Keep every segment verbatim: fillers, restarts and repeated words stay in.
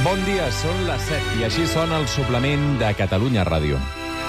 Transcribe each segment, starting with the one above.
Bon dia, són les set i així sona el suplement de Catalunya Ràdio.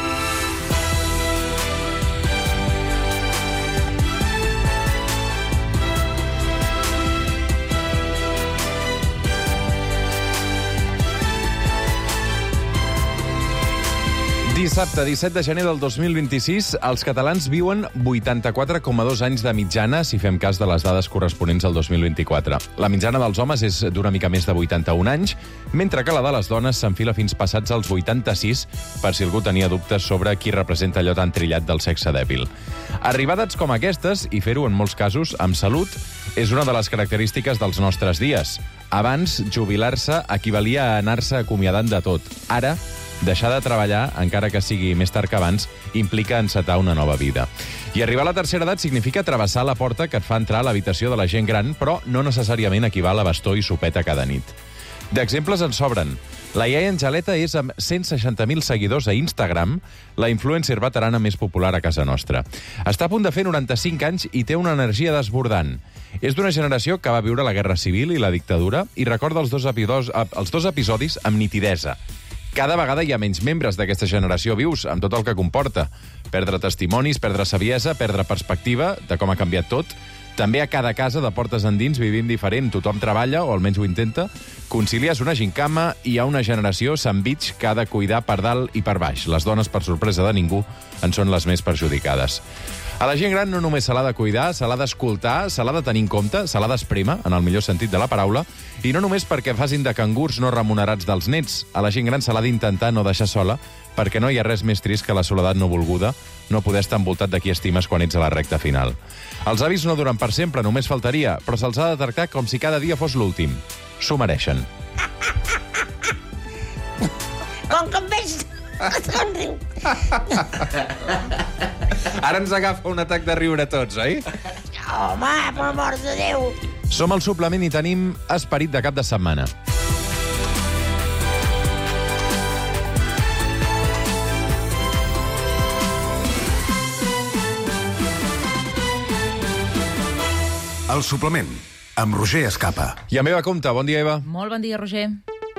Dissabte, disset de gener del dos mil vint-i-sis, els catalans viuen vuitanta-quatre coma dos anys de mitjana, si fem cas de les dades corresponents al dos mil vint-i-quatre. La mitjana dels homes és d'una mica més de vuitanta-un anys, mentre que la de les dones s'enfila fins passats als vuitanta-sis, per si algú tenia dubtes sobre qui representa allò tan trillat del sexe dèbil. Arribar a edats com aquestes, i fer-ho en molts casos amb salut, és una de les característiques dels nostres dies. Abans, jubilar-se equivalia a anar-se acomiadant de tot. Ara, deixar de treballar, encara que sigui més tard que abans, implica encetar una nova vida. I arribar a la tercera edat significa travessar la porta que et fa entrar a l'habitació de la gent gran, però no necessàriament equival a bastó i sopeta cada nit. D'exemples en sobren. La iaia Angeleta és, amb cent seixanta mil seguidors a Instagram, la influencer veterana més popular a casa nostra. Està a punt de fer noranta-cinc anys i té una energia desbordant. És d'una generació que va viure la Guerra Civil i la dictadura i recorda els dos, epidos, els dos episodis amb nitidesa. Cada vegada hi ha menys membres d'aquesta generació vius, amb tot el que comporta. Perdre testimonis, perdre saviesa, perdre perspectiva de com ha canviat tot. També a cada casa, de portes endins, vivim diferent. Tothom treballa, o almenys ho intenta. Conciliar és una gincama i hi ha una generació sandvich que ha de cuidar per dalt i per baix. Les dones, per sorpresa de ningú, en són les més perjudicades. A la gent gran no només se l'ha de cuidar, se l'ha d'escoltar, se l'ha de tenir en compte, se l'ha d'esprémer, en el millor sentit de la paraula, i no només perquè facin de cangurs no remunerats dels nets. A la gent gran se l'ha d'intentar no deixar sola, perquè no hi ha res més trist que la soledat no volguda, no poder estar envoltat de qui estimes quan ets a la recta final. Els avis no duren per sempre, només faltaria, però se'ls ha de tractar com si cada dia fos l'últim. S'ho mereixen. Com que em veig... Somriu. Ara ens agafa un atac de riure a tots, oi? Home, per l'amor de Déu. Som al suplement i tenim esperit de cap de setmana. El suplement, amb Roger Escapa. I a meva compte, bon dia, Eva. Molt bon dia, Roger.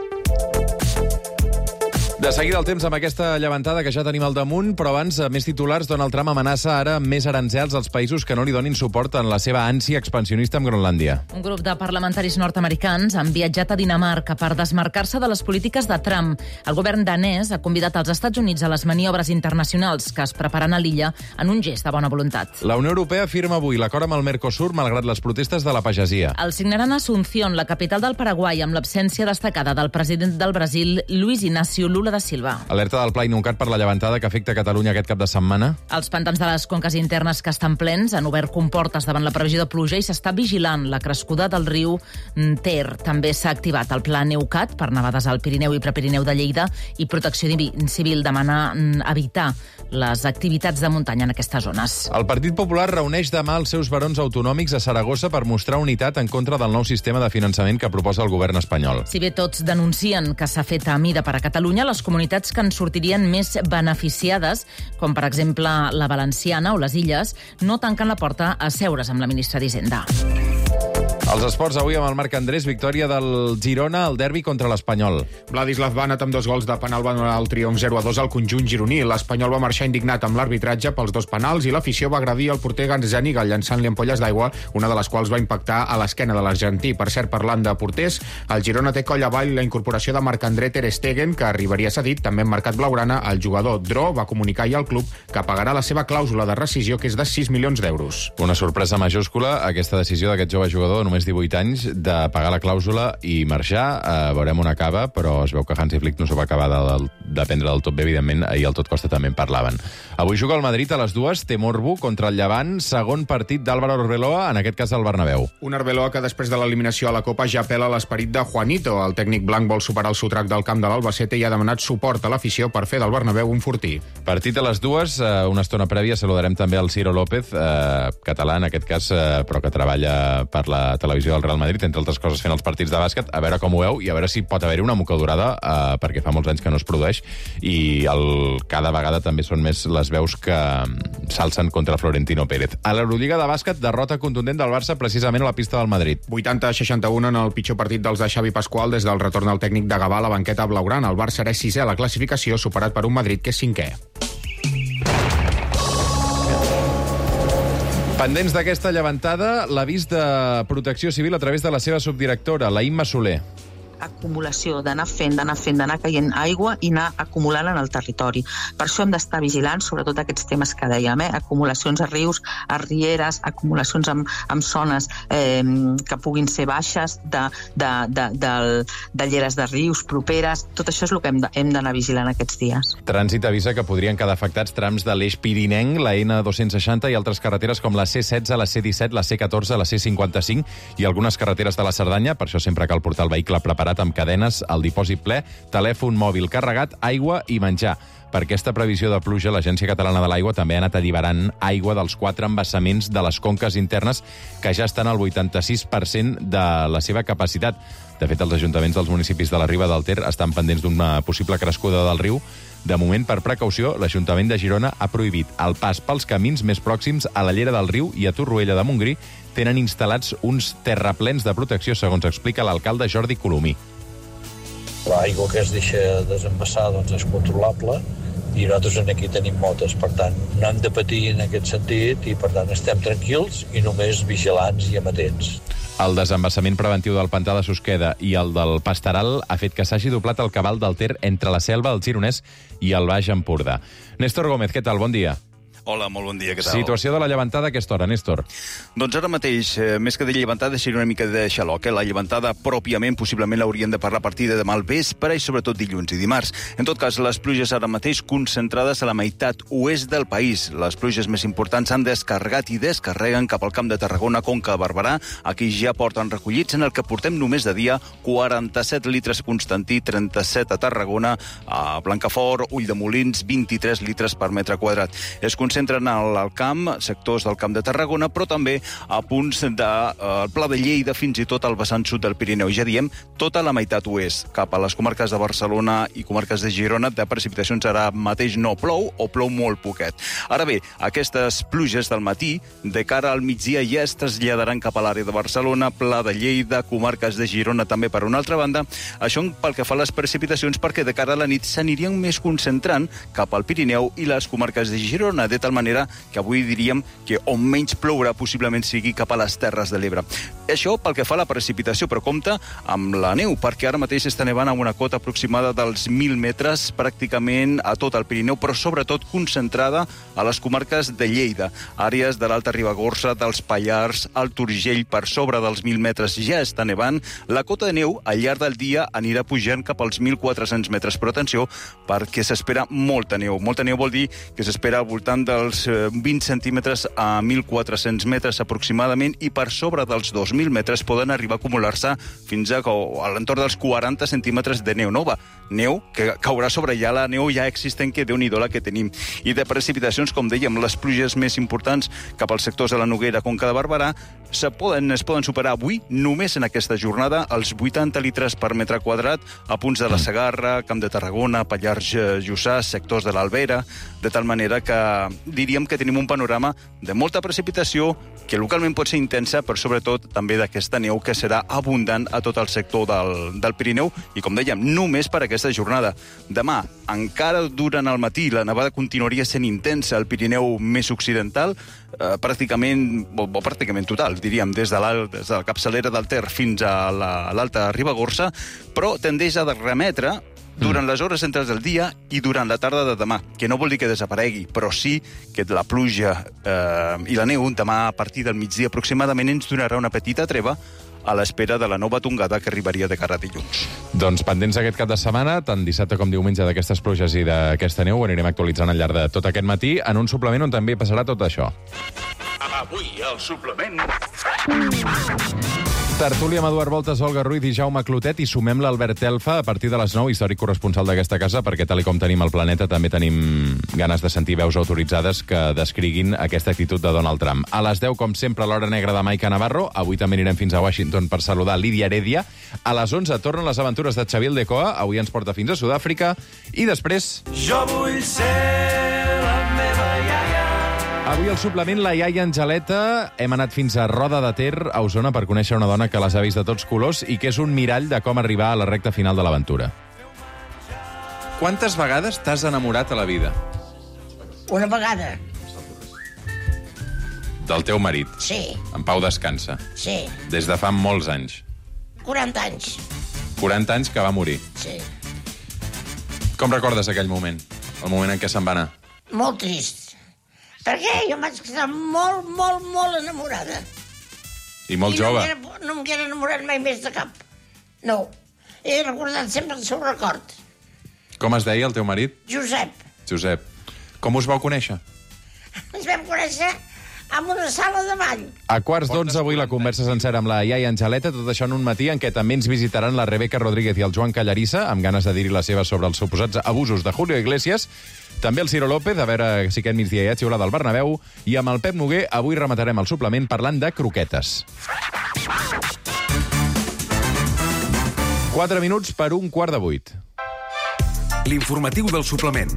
De seguida el temps amb aquesta llevantada que ja tenim al damunt, però abans, més titulars, Donald Trump amenaça ara amb més aranzels als països que no li donin suport en la seva ànsia expansionista amb Groenlàndia. Un grup de parlamentaris nord-americans han viatjat a Dinamarca per desmarcar-se de les polítiques de Trump. El govern danès ha convidat els Estats Units a les maniobres internacionals que es preparen a l'illa en un gest de bona voluntat. La Unió Europea firma avui l'acord amb el Mercosur malgrat les protestes de la pagesia. El signaran a Asunción, la capital del Paraguai, amb l'absència destacada del president del Brasil, Luis Inácio Lula da Silva. Alerta del Pla Inuncat per la llevantada que afecta Catalunya aquest cap de setmana. Els pantans de les conques internes que estan plens han obert comportes davant la previsió de pluja i s'està vigilant la crescuda del riu Ter. També s'ha activat el Pla Neucat per nevades al Pirineu i Prepirineu de Lleida i Protecció Civil demana evitar les activitats de muntanya en aquestes zones. El Partit Popular reuneix demà els seus barons autonòmics a Saragossa per mostrar unitat en contra del nou sistema de finançament que proposa el govern espanyol. Si bé tots denuncien que s'ha fet a mida per a Catalunya, les comunitats que en sortirien més beneficiades, com per exemple la valenciana o les Illes, no tanquen la porta a seure's amb la ministra d'Hisenda. Els esports avui amb el Marc Andrés, victòria del Girona al derbi contra l'Espanyol. Vladislav Banat amb dos gols de penal va donar el triomf zero a dos al conjunt gironí. L'Espanyol va marxar indignat amb l'arbitratge pels dos penals i l'afició va agradir el porter Gazzaniga llançant-li ampolles d'aigua, una de les quals va impactar a l'esquena de l'argentí. Per cert, parlant de porters, el Girona té coll avall la incorporació de Marc-André Ter Stegen, que arribaria cedit, també en mercat blaugrana. El jugador Dro va comunicar ahir al club que pagarà la seva clàusula de rescisió, que és de sis milions d'euros. Una sorpresa majúscula, aquesta decisió d'aquest jove jugador, només divuit anys, de pagar la clàusula i marxar. Uh, veurem on acaba, però es veu que Hansi Flick no s'ho va acabar de, de, de prendre del tot bé, evidentment. Ahir al Tot Costa també en parlaven. Avui juga el Madrid a les dues, té Morbo contra el Llevant, segon partit d'Álvaro Arbeloa, en aquest cas al Bernabéu. Un Arbeloa que després de l'eliminació a la Copa ja apela a l'esperit de Juanito. El tècnic blanc vol superar el sotrac del camp de l'Albacete i ha demanat suport a l'afició per fer del Bernabéu un fortí. Partit a les dues, uh, una estona prèvia, saludarem també el Ciro López, uh, català en aquest cas, uh, però que treballa per la televisió del Real Madrid, entre altres coses fent els partits de bàsquet, a veure com ho veu i a veure si pot haver-hi una mocadurada, eh, perquè fa molts anys que no es produeix, i el, cada vegada també són més les veus que s'alcen contra Florentino Pérez. A l'Eurolliga de bàsquet, derrota contundent del Barça precisament a la pista del Madrid. vuitanta a seixanta-u en el pitjor partit dels de Xavi Pasqual des del retorn del tècnic de Gavà a la banqueta blaugrana. El Barça era sisè a la classificació, superat per un Madrid que és cinquè. Pendents d'aquesta llevantada, l'avís de Protecció Civil a través de la seva subdirectora, la Imma Soler. Acumulació, d'anar fent, d'anar fent, d'anar caient aigua i anar acumulant en el territori. Per això hem d'estar vigilants, sobretot aquests temes que dèiem, eh? acumulacions a rius, a rieres, acumulacions amb, amb zones eh, que puguin ser baixes, de, de, de, de, de lleres de rius properes. Tot això és el que hem de, hem d'anar vigilant aquests dies. Trànsit avisa que podrien quedar afectats trams de l'eix pirinenc, la ena dos-cents seixanta i altres carreteres com la ce setze, la ce disset, la ce catorze, la ce cinquanta-cinc i algunes carreteres de la Cerdanya. Per això sempre cal portar el vehicle preparat amb cadenes, el dipòsit ple, telèfon mòbil carregat, aigua i menjar. Per aquesta previsió de pluja, l'Agència Catalana de l'Aigua també ha anat alliberant aigua dels quatre embassaments de les conques internes que ja estan al vuitanta-sis per cent de la seva capacitat. De fet, els ajuntaments dels municipis de la Riba del Ter estan pendents d'una possible crescuda del riu. De moment, per precaució, l'Ajuntament de Girona ha prohibit el pas pels camins més pròxims a la llera del riu i a Torroella de Montgrí tenen instal·lats uns terraplens de protecció, segons explica l'alcalde Jordi Colomí. L'aigua que es deixa desembassar doncs, és controlable i nosaltres aquí tenim motes, per tant no hem de patir en aquest sentit i per tant estem tranquils i només vigilants i amatents. El desembassament preventiu del pantà de Susqueda i el del Pastaral ha fet que s'hagi doblat el cabal del Ter entre la Selva, el Gironès i el Baix Empordà. Néstor Gómez, què tal? Bon dia. Hola, molt bon dia, què tal? Situació de la llevantada a aquesta hora, Néstor. Doncs ara mateix, eh, més que de llevantada, seria una mica de xaloc. Eh? La llevantada pròpiament, possiblement l'hauríem de parlar a partir de demà al vespre i sobretot dilluns i dimarts. En tot cas, les pluges ara mateix concentrades a la meitat oest del país. Les pluges més importants han descarregat i descarreguen cap al Camp de Tarragona, Conca de Barberà. Aquí ja porten recollits en el que portem només de dia quaranta-set litres a Constantí, trenta-set a Tarragona, a Blancafort, Ulldemolins, vint-i-tres litres per metre quadrat. Es concentren al camp, sectors del Camp de Tarragona, però també a punts del de, uh, Pla de Lleida, fins i tot al vessant sud del Pirineu. Ja diem, tota la meitat oest, cap a les comarques de Barcelona i comarques de Girona, de precipitacions ara mateix no plou o plou molt poquet. Ara bé, aquestes pluges del matí, de cara al migdia, ja es traslladaran cap a l'àrea de Barcelona, Pla de Lleida, comarques de Girona també per una altra banda. Això pel que fa a les precipitacions, perquè de cara a la nit s'anirien més concentrant cap al Pirineu i les comarques de Girona, de tal manera que avui diríem que on menys plourà possiblement sigui cap a les Terres de l'Ebre. Això pel que fa a la precipitació, però compte amb la neu, perquè ara mateix està nevant amb una cota aproximada dels mil metres pràcticament a tot el Pirineu, però sobretot concentrada a les comarques de Lleida, àrees de l'Alta Ribagorça, dels Pallars, el Urgell, per sobre dels mil metres ja està nevant. La cota de neu al llarg del dia anirà pujant cap als mil quatre-cents metres, però atenció, perquè s'espera molta neu. Molta neu vol dir que s'espera al voltant dels vint centímetres a mil quatre-cents metres aproximadament i per sobre dels dos mil metres poden arribar a acumular-se fins a, a l'entorn dels quaranta centímetres de neu nova. Neu que caurà sobre ja la neu ja existent, que déu-n'hi-do la que tenim. I de precipitacions, com dèiem, les pluges més importants cap als sectors de la Noguera, Conca de Barberà, se poden, es poden superar avui, només en aquesta jornada, els vuitanta litres per metre quadrat a punts de la Segarra, Camp de Tarragona, Pallars Jussà, sectors de l'Albera, de tal manera que diríem que tenim un panorama de molta precipitació, que localment pot ser intensa, però sobretot també d'aquesta neu que serà abundant a tot el sector del, del Pirineu, i com dèiem, només per aquesta jornada. Demà, encara durant el matí, la nevada continuaria sent intensa al Pirineu més occidental, eh, pràcticament, o, o pràcticament total, diríem, des de, des de la capçalera del Ter fins a l'Alta Ribagorça, però tendeix a remetre durant les hores centrals del dia i durant la tarda de demà, que no vol dir que desaparegui, però sí que la pluja eh, i la neu demà a partir del migdia aproximadament ens donarà una petita treva a l'espera de la nova tongada que arribaria de cara a dilluns. Doncs pendents aquest cap de setmana, tant dissabte com diumenge, d'aquestes pluges i d'aquesta neu, ho anirem actualitzant al llarg de tot aquest matí, en un suplement on també passarà tot això. Avui, el suplement... Tertúlia amb Eduard Voltes, Olga Ruiz i Jaume Clotet, i sumem l'Albert Elfa a partir de les nou, històric corresponsal d'aquesta casa, perquè tal i com tenim el planeta també tenim ganes de sentir veus autoritzades que descriguin aquesta actitud de Donald Trump. A les deu, com sempre, l'hora negra de Maica Navarro. Avui també anirem fins a Washington per saludar Lídia Heredia. A les onze tornen les aventures de Xavier Aldecoa. Avui ens porta fins a Sud-àfrica. I després... Jo vull ser la meva iaia. Avui al suplement la iaia Angeleta. Hem anat fins a Roda de Ter, a Osona, per conèixer una dona que les ha vist de tots colors i que és un mirall de com arribar a la recta final de l'aventura. Quantes vegades t'has enamorat a la vida? Una vegada. Del teu marit? Sí, En Pau descansa. sí. Des de fa molts anys. quaranta anys. quaranta anys que va morir. Sí. Com recordes aquell moment? El moment en què se'n va anar? Molt trist. Perquè jo vaig estar molt, molt, molt enamorada. I molt I jove. no m'he- no m'he enamorat mai més de cap. No. He recordat sempre el seu record. Com es deia el teu marit? Josep. Josep. Com us vau conèixer? Ens vam conèixer en una sala de ball. A quarts d'onze avui la conversa sencera amb la iaia Angeleta, tot això en un matí en què també ens visitaran la Rebeca Rodríguez i el Joan Callarissa, amb ganes de dir-hi la seva sobre els suposats abusos de Julio Iglesias, també el Ciro López, a veure si aquest migdia hi ha xiulada al Bernabéu, i amb el Pep Noguer avui rematarem el suplement parlant de croquetes. Quatre minuts per un quart de vuit. L'informatiu del suplement.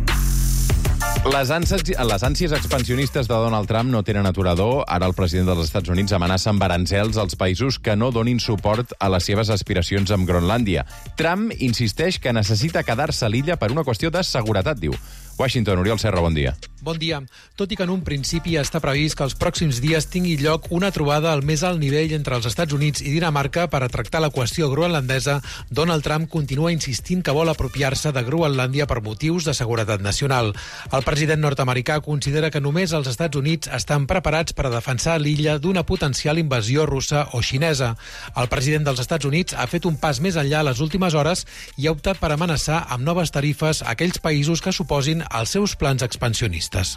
Les ànsies, les ànsies expansionistes de Donald Trump no tenen aturador. Ara el president dels Estats Units amenaça amb aranzels als països que no donin suport a les seves aspiracions amb Groenlàndia. Trump insisteix que necessita quedar-se a l'illa per una qüestió de seguretat, diu. Washington, Oriol Serra, bon dia. Bon dia. Tot i que en un principi està previst que els pròxims dies tingui lloc una trobada al més alt nivell entre els Estats Units i Dinamarca per a tractar la qüestió groenlandesa, Donald Trump continua insistint que vol apropiar-se de Groenlàndia per motius de seguretat nacional. El president nord-americà considera que només els Estats Units estan preparats per a defensar l'illa d'una potencial invasió russa o xinesa. El president dels Estats Units ha fet un pas més enllà les últimes hores i ha optat per amenaçar amb noves tarifes a aquells països que suposin els seus plans expansionistes.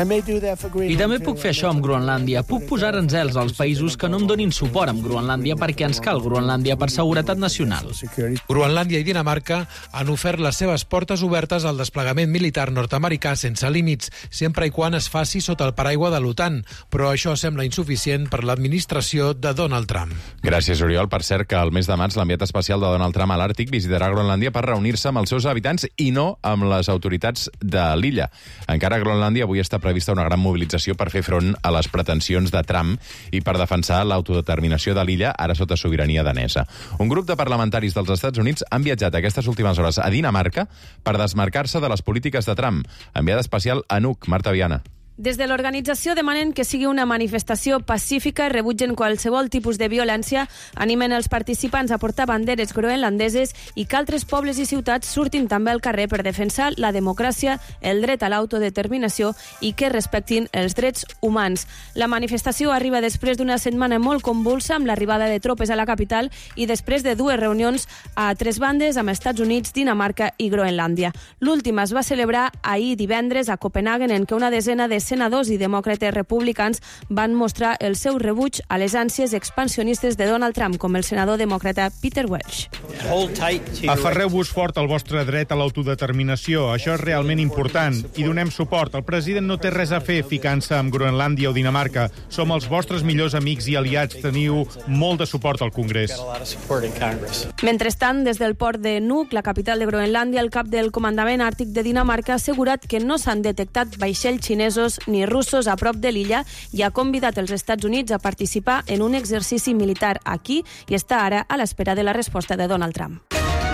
I també puc fer això amb Groenlàndia. Puc posar aranzels als països que no em donin suport amb Groenlàndia perquè ens cal Groenlàndia per seguretat nacional. Groenlàndia i Dinamarca han ofert les seves portes obertes al desplegament militar nord-americà sense límits, sempre i quan es faci sota el paraigua de l'OTAN, però això sembla insuficient per l'administració de Donald Trump. Gràcies, Oriol. Per cert, que el mes de maig l'enviat especial de Donald Trump a l'Àrtic visitarà Groenlàndia per reunir-se amb els seus habitants i no amb les autoritats de l'illa. Encara a Groenlàndia avui està prevista una gran mobilització per fer front a les pretensions de Trump i per defensar l'autodeterminació de l'illa, ara sota sobirania danesa. Un grup de parlamentaris dels Estats Units han viatjat aquestes últimes hores a Dinamarca per desmarcar-se de les polítiques de Trump. Enviada especial a Nuuk, Marta Viana. Des de l'organització demanen que sigui una manifestació pacífica i rebutgen qualsevol tipus de violència, animen els participants a portar banderes groenlandeses i que altres pobles i ciutats surtin també al carrer per defensar la democràcia, el dret a l'autodeterminació i que respectin els drets humans. La manifestació arriba després d'una setmana molt convulsa amb l'arribada de tropes a la capital i després de dues reunions a tres bandes amb Estats Units, Dinamarca i Groenlàndia. L'última es va celebrar ahir divendres a Copenhagen, en què una desena de senadors i demòcrates republicans van mostrar el seu rebuig a les ànsies expansionistes de Donald Trump, com el senador demòcrata Peter Welch. Aferreu-vos fort al vostre dret a l'autodeterminació. Això és realment important i donem suport. El president no té res a fer ficant-se amb Groenlàndia o Dinamarca. Som els vostres millors amics i aliats. Teniu molt de suport al Congrés. Mentrestant, des del port de Nuuk, la capital de Groenlàndia, el cap del comandament àrtic de Dinamarca ha assegurat que no s'han detectat vaixells xinesos ni russos a prop de l'illa i ha convidat els Estats Units a participar en un exercici militar aquí i està ara a l'espera de la resposta de Donald Trump.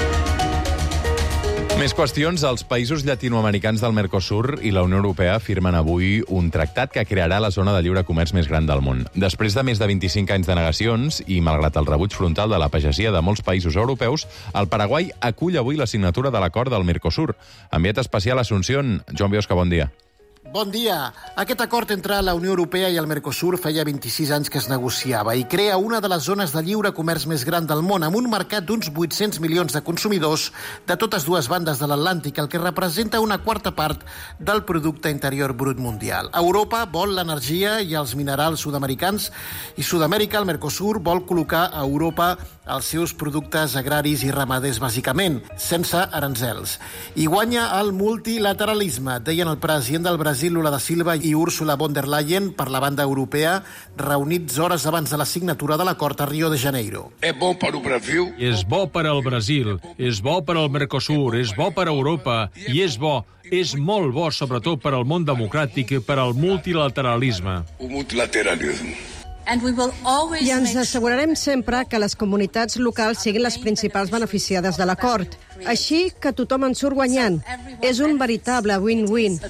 Més qüestions. Els països llatinoamericans del Mercosur i la Unió Europea firmen avui un tractat que crearà la zona de lliure comerç més gran del món. Després de més de vint-i-cinc anys de negacions i malgrat el rebuig frontal de la pagesia de molts països europeus, el Paraguai acull avui la signatura de l'acord del Mercosur. Enviat especial a Asunción, Joan Biosca, bon dia. Bon dia. Aquest acord entre la Unió Europea i el Mercosur feia vint-i-sis anys que es negociava i crea una de les zones de lliure comerç més gran del món, amb un mercat d'uns vuit-cents milions de consumidors de totes dues bandes de l'Atlàntic, el que representa una quarta part del producte interior brut mundial. Europa vol l'energia i els minerals sud-americans i Sud-amèrica, el Mercosur, vol col·locar a Europa els seus productes agraris i ramaders, bàsicament, sense aranzels. I guanya el multilateralisme, deien el president del Brasil, Lula da Silva, i Ursula von der Leyen, per la banda europea, reunits hores abans de la signatura de l'acord a Rio de Janeiro. És bo per al Brasil. És bo per al Brasil, és bo per al Mercosur, és bo per a Europa, i és bo, és molt bo, sobretot per al món democràtic i per al multilateralisme. El multilateralisme. I ens assegurarem sempre que les comunitats locals siguin les principals beneficiades de l'acord. Així que tothom en surt guanyant. És un veritable win-win.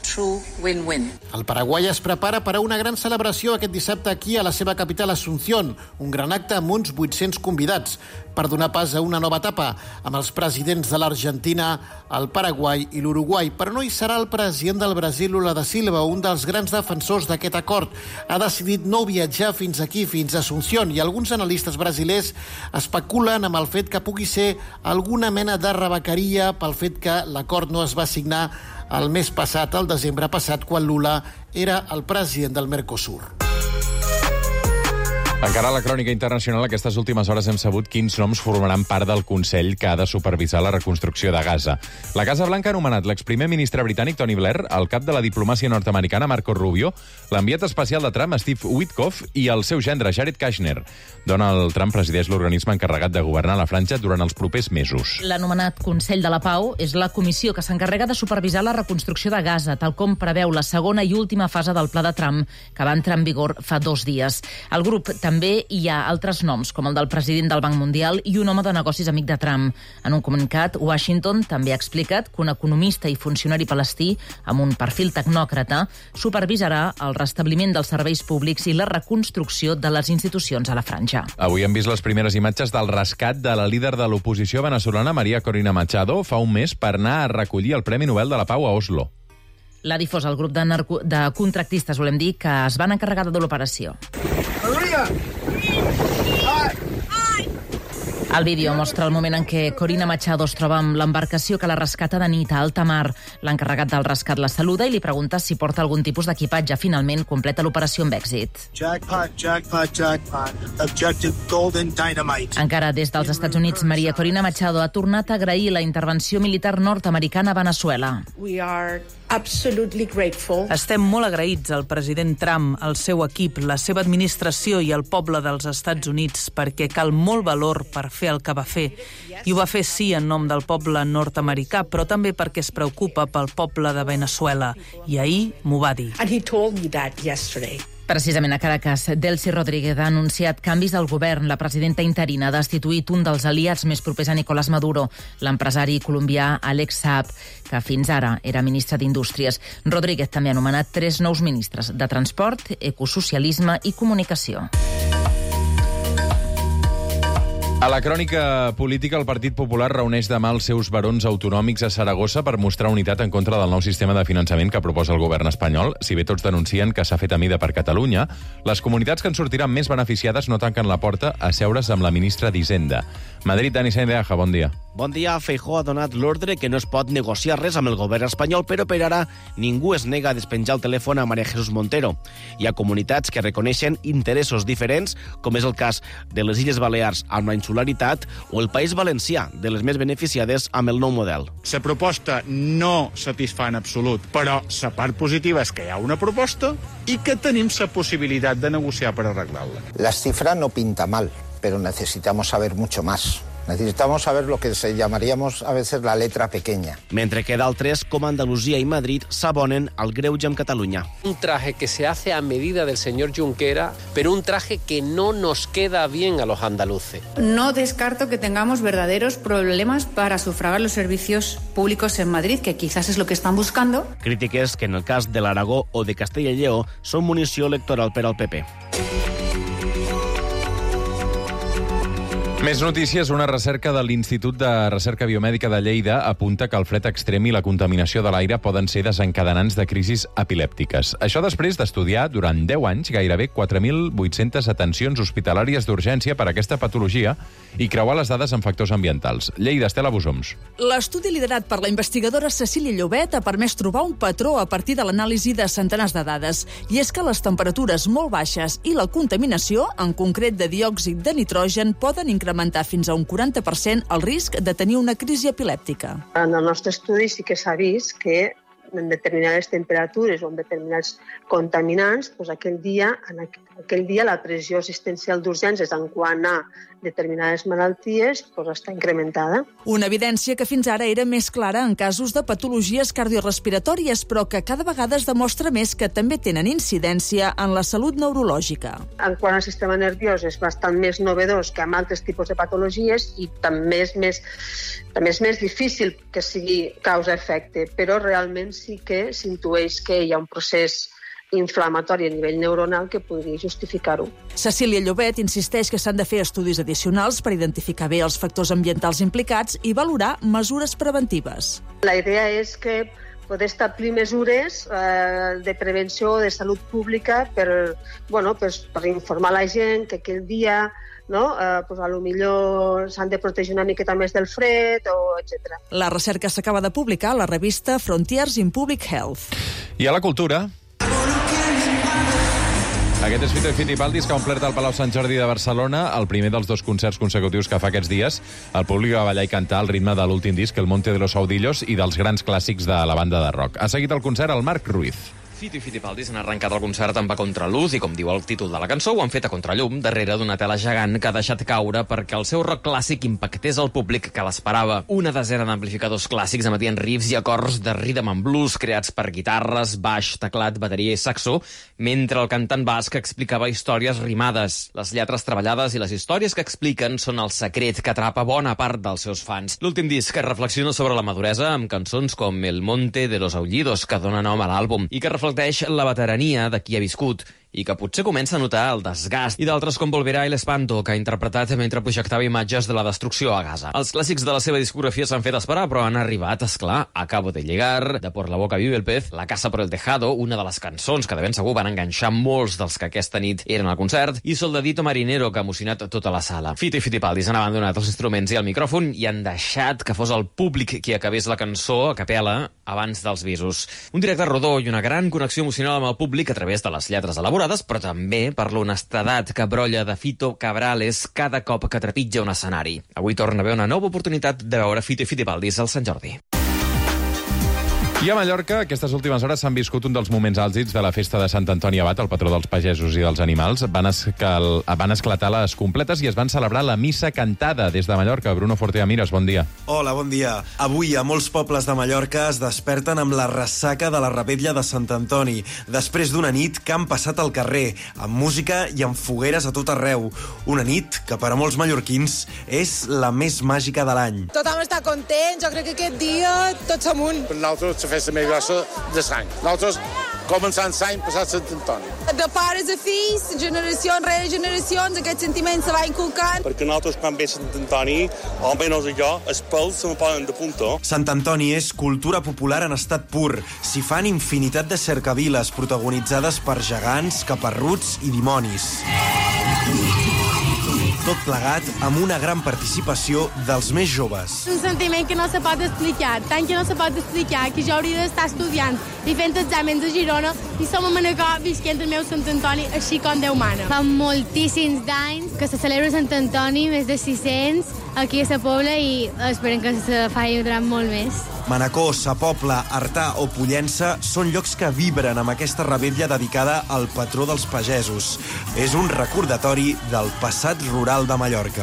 El Paraguai es prepara per a una gran celebració aquest dissabte aquí a la seva capital, Asunción, un gran acte amb uns vuit-cents convidats per donar pas a una nova etapa amb els presidents de l'Argentina, el Paraguai i l'Uruguai. Però no hi serà el president del Brasil, Lula da Silva, un dels grans defensors d'aquest acord. Ha decidit no viatjar fins aquí, fins a Asunción, i alguns analistes brasilers especulen amb el fet que pugui ser alguna mena de rebequeria pel fet que l'acord no es va signar el mes passat, el desembre passat, quan Lula era el president del Mercosur. Encara a la crònica internacional, aquestes últimes hores hem sabut quins noms formaran part del Consell que ha de supervisar la reconstrucció de Gaza. La Casa Blanca ha anomenat l'exprimer ministre britànic Tony Blair, el cap de la diplomàcia nord-americana Marco Rubio, l'enviat especial de Trump Steve Witkoff i el seu gendre Jared Kushner. Donald Trump presideix l'organisme encarregat de governar la franja durant els propers mesos. L'anomenat Consell de la Pau és la comissió que s'encarrega de supervisar la reconstrucció de Gaza, tal com preveu la segona i última fase del pla de Trump, que va entrar en vigor fa dos dies. El grup també hi ha altres noms, com el del president del Banc Mundial i un home de negocis amic de Trump. En un comunicat, Washington també ha explicat que un economista i funcionari palestí amb un perfil tecnòcrata supervisarà el restabliment dels serveis públics i la reconstrucció de les institucions a la franja. Avui hem vist les primeres imatges del rescat de la líder de l'oposició venezolana, María Corina Machado, fa un mes per anar a recollir el Premi Nobel de la Pau a Oslo. L'ha difós el grup de, narco... de contractistes, volem dir, que es van encarregar de l'operació. El vídeo mostra el moment en què Corina Machado es troba amb l'embarcació que la rescata de nit a alta mar. L'encarregat del rescat la saluda i li pregunta si porta algun tipus d'equipatge. Finalment, completa l'operació amb èxit. Jackpot, jackpot, jackpot. Objective Golden Dynamite. Encara des dels Estats Units, María Corina Machado ha tornat a agrair la intervenció militar nord-americana a Veneçuela. We are absolutely grateful. Estem molt agraïts al president Trump, al seu equip, la seva administració i al poble dels Estats Units, perquè cal molt valor per fer el que va fer. I ho va fer sí en nom del poble nord-americà, però també perquè es preocupa pel poble de Veneçuela. I ahir m'ho va dir. And he told me that yesterday. Precisament a Caracas, Delcy Rodríguez ha anunciat canvis al govern. La presidenta interina ha destituït un dels aliats més propers a Nicolás Maduro, l'empresari colombià Alex Saab, que fins ara era ministre d'Indústries. Rodríguez també ha anomenat tres nous ministres de Transport, Ecosocialisme i Comunicació. A la crònica política, el Partit Popular reuneix demà els seus barons autonòmics a Saragossa per mostrar unitat en contra del nou sistema de finançament que proposa el govern espanyol. Si bé tots denuncien que s'ha fet a mida per Catalunya, les comunitats que en sortiran més beneficiades no tanquen la porta a seure's amb la ministra d'Hisenda. Madrid, Dani Sainz, bon dia. Bon dia. Feijóo ha donat l'ordre que no es pot negociar res amb el govern espanyol, però per ara ningú es nega a despenjar el telèfon a María Jesús Montero. Hi ha comunitats que reconeixen interessos diferents, com és el cas de les Illes Balears amb la insularitat o el País Valencià, de les més beneficiades amb el nou model. La proposta no satisfà en absolut, però la part positiva és que hi ha una proposta i que tenim la possibilitat de negociar per arreglar-la. La cifra no pinta mal, pero necesitamos saber mucho más. Necesitamos saber lo que se llamaríamos a veces la letra pequeña. Mentre que d'altres, com Andalusia i Madrid, s'abonen al greuge amb Catalunya. Un traje que se hace a medida del señor Junquera, pero un traje que no nos queda bien a los andaluces. No descarto que tengamos verdaderos problemas para sufragar los servicios públicos en Madrid, que quizás es lo que están buscando. Crítiques que en el cas de l'Aragó o de Castella i Lleó són munició electoral per al P P. Més notícies. Una recerca de l'Institut de Recerca Biomèdica de Lleida apunta que el fred extrem i la contaminació de l'aire poden ser desencadenants de crisis epilèptiques. Això després d'estudiar durant deu anys gairebé quatre mil vuit-centes atencions hospitalàries d'urgència per a aquesta patologia i creuar les dades en factors ambientals. Lleida, Estela Busoms. L'estudi liderat per la investigadora Cecília Llobet ha permès trobar un patró a partir de l'anàlisi de centenars de dades. I és que les temperatures molt baixes i la contaminació, en concret de diòxid de nitrogen, poden incrementar fins a un quaranta per cent el risc de tenir una crisi epilèptica. En el nostre estudi sí que s'ha vist que en determinades temperatures o en determinats contaminants, doncs aquell dia, en aquell dia la pressió assistencial d'urgències en quant a determinades malalties doncs està incrementada. Una evidència que fins ara era més clara en casos de patologies cardiorespiratòries, però que cada vegada es demostra més que també tenen incidència en la salut neurològica. En quant al sistema nerviós és bastant més novedós que amb altres tipus de patologies i també és més, també és més difícil que sigui causa-efecte, però realment sí que s'intueix que hi ha un procés inflamatori a nivell neuronal que podria justificar-ho. Cecília Llobet insisteix que s'han de fer estudis addicionals per identificar bé els factors ambientals implicats i valorar mesures preventives. La idea és que poder establir mesures eh, de prevenció de salut pública per, bueno, per, per informar la gent que aquell dia no? Eh, pues a lo millor s'han de protegir una miqueta més del fred, o etcètera. La recerca s'acaba de publicar a la revista Frontiers in Public Health. I a la cultura... Aquest és Fito i Fitipaldis, que ha omplert el Palau Sant Jordi de Barcelona, el primer dels dos concerts consecutius que fa aquests dies. El públic va ballar i cantar al ritme de l'últim disc, El Monte de los Audillos, i dels grans clàssics de la banda de rock. Ha seguit el concert el Marc Ruiz. Fito i Fitipaldis han arrencat el concert amb a contraluz i, com diu el títol de la cançó, ho han fet a contrallum darrere d'una tela gegant que ha deixat caure perquè el seu rock clàssic impactés el públic que l'esperava. Una desena d'amplificadors clàssics emetien riffs i acords de rhythm and blues creats per guitarres, baix, teclat, bateria i saxo, mentre el cantant basc explicava històries rimades. Les lletres treballades i les històries que expliquen són el secret que atrapa bona part dels seus fans. L'últim disc reflexiona sobre la maduresa amb cançons com El Monte de los Aullidos, que dona nom a l'àlbum, i que reflexiona la veterania de qui ha viscut i que potser comença a notar el desgast, i d'altres com Volverá i l'Espanto, que ha interpretat mentre projectava imatges de la destrucció a Gaza. Els clàssics de la seva discografia s'han fet esperar, però han arribat, esclar, Acabo de llegar, de Por la boca vive el pez, La casa por el tejado, una de les cançons que de ben segur van enganxar molts dels que aquesta nit eren al concert, i Soldadito marinero, que ha emocionat tota la sala. Fito i Fitipaldis han abandonat els instruments i el micròfon i han deixat que fos el públic qui acabés la cançó a capella abans dels visos. Un directe rodó i una gran connexió emocional amb el públic a través de les lletres elaborades, però també per l'honestedat que brolla de Fito Cabrales cada cop que trepitja un escenari. Avui torna a haver una nova oportunitat de veure Fito i Fitipaldis al Sant Jordi. I a Mallorca, aquestes últimes hores s'han viscut un dels moments àlgids de la festa de Sant Antoni Abat, el patró dels pagesos i dels animals. Van, escal... van esclatar les completes i es van celebrar la missa cantada. Des de Mallorca, Bruno Fortea Mires, bon dia. Hola, bon dia. Avui a molts pobles de Mallorca es desperten amb la ressaca de la revetlla de Sant Antoni, després d'una nit que han passat al carrer, amb música i amb fogueres a tot arreu. Una nit que per a molts mallorquins és la més màgica de l'any. Tothom està content, jo crec que aquest dia tots som un. Nosaltres la festa més grossa de l'any. Nosaltres, començant l'any, passat Sant Antoni. De pares a fills, generacions rere generacions, aquest sentiment se va inculcant. Perquè nosaltres, quan ve Sant Antoni, almenys jo, els pèls se me poden de punta. Sant Antoni és cultura popular en estat pur. S'hi fan infinitat de cercaviles protagonitzades per gegants, caparruts i dimonis. Tot plegat amb una gran participació dels més joves. Un sentiment que no se pot explicar, tant que no se pot explicar, que jo hauria d'estar estudiant i fent exàmens a Girona i som a Manacor visquent el meu Sant Antoni així com Déu mana. Fa moltíssims d'anys que se celebra Sant Antoni, més de sis-cents, aquí a la Pobla, i esperem que se faci durant molt més. Manacor, Sa Pobla, Artà o Pollença són llocs que vibren amb aquesta revetlla dedicada al patró dels pagesos. És un recordatori del passat rural de Mallorca.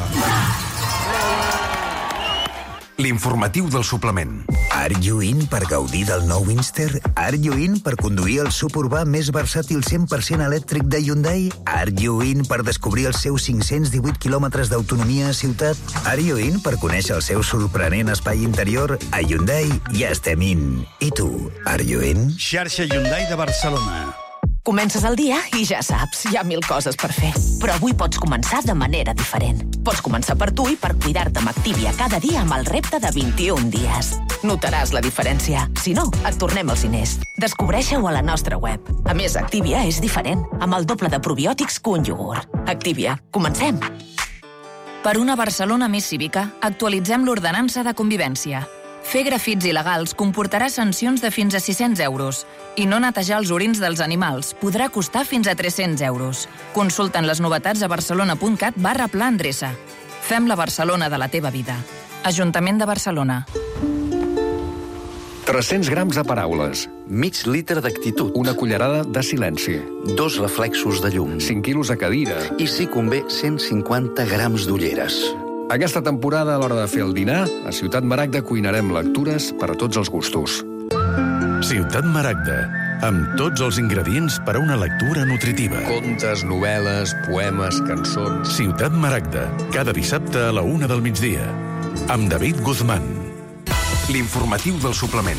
L'informatiu del suplement. Are you in per gaudir del nou Inster? Are you in per conduir el suburbà més versàtil cent per cent elèctric de Hyundai? Are you in per descobrir els seus cinc-cents divuit quilòmetres d'autonomia a ciutat? Are you in per conèixer el seu sorprenent espai interior? A Hyundai ja estem in. I tu, are you in? Xarxa Hyundai de Barcelona. Comences el dia i ja saps, hi ha mil coses per fer. Però avui pots començar de manera diferent. Pots començar per tu i per cuidar-te amb Activia cada dia amb el repte de vint-i-un dies. Notaràs la diferència. Si no, et tornem als diners. Descobreixeu a la nostra web. A més, Activia és diferent, amb el doble de probiòtics que un iogurt. Activia. Comencem. Per una Barcelona més cívica, actualitzem l'ordenança de convivència. Fer grafits il·legals comportarà sancions de fins a sis-cents euros i no netejar els orins dels animals podrà costar fins a tres-cents euros. Consulta'n les novetats a barcelona.cat barra pla endreça. Fem la Barcelona de la teva vida. Ajuntament de Barcelona. tres-cents grams de paraules. Mig litre d'actitud. Una cullerada de silenci. Dos reflexos de llum. cinc quilos de cadira. I, si convé, cent cinquanta grams d'ulleres. Aquesta temporada, a l'hora de fer el dinar, a Ciutat Maragda cuinarem lectures per a tots els gustos. Ciutat Maragda, amb tots els ingredients per a una lectura nutritiva. Contes, novel·les, poemes, cançons... Ciutat Maragda, cada dissabte a la una del migdia. Amb David Guzmán. L'informatiu del suplement.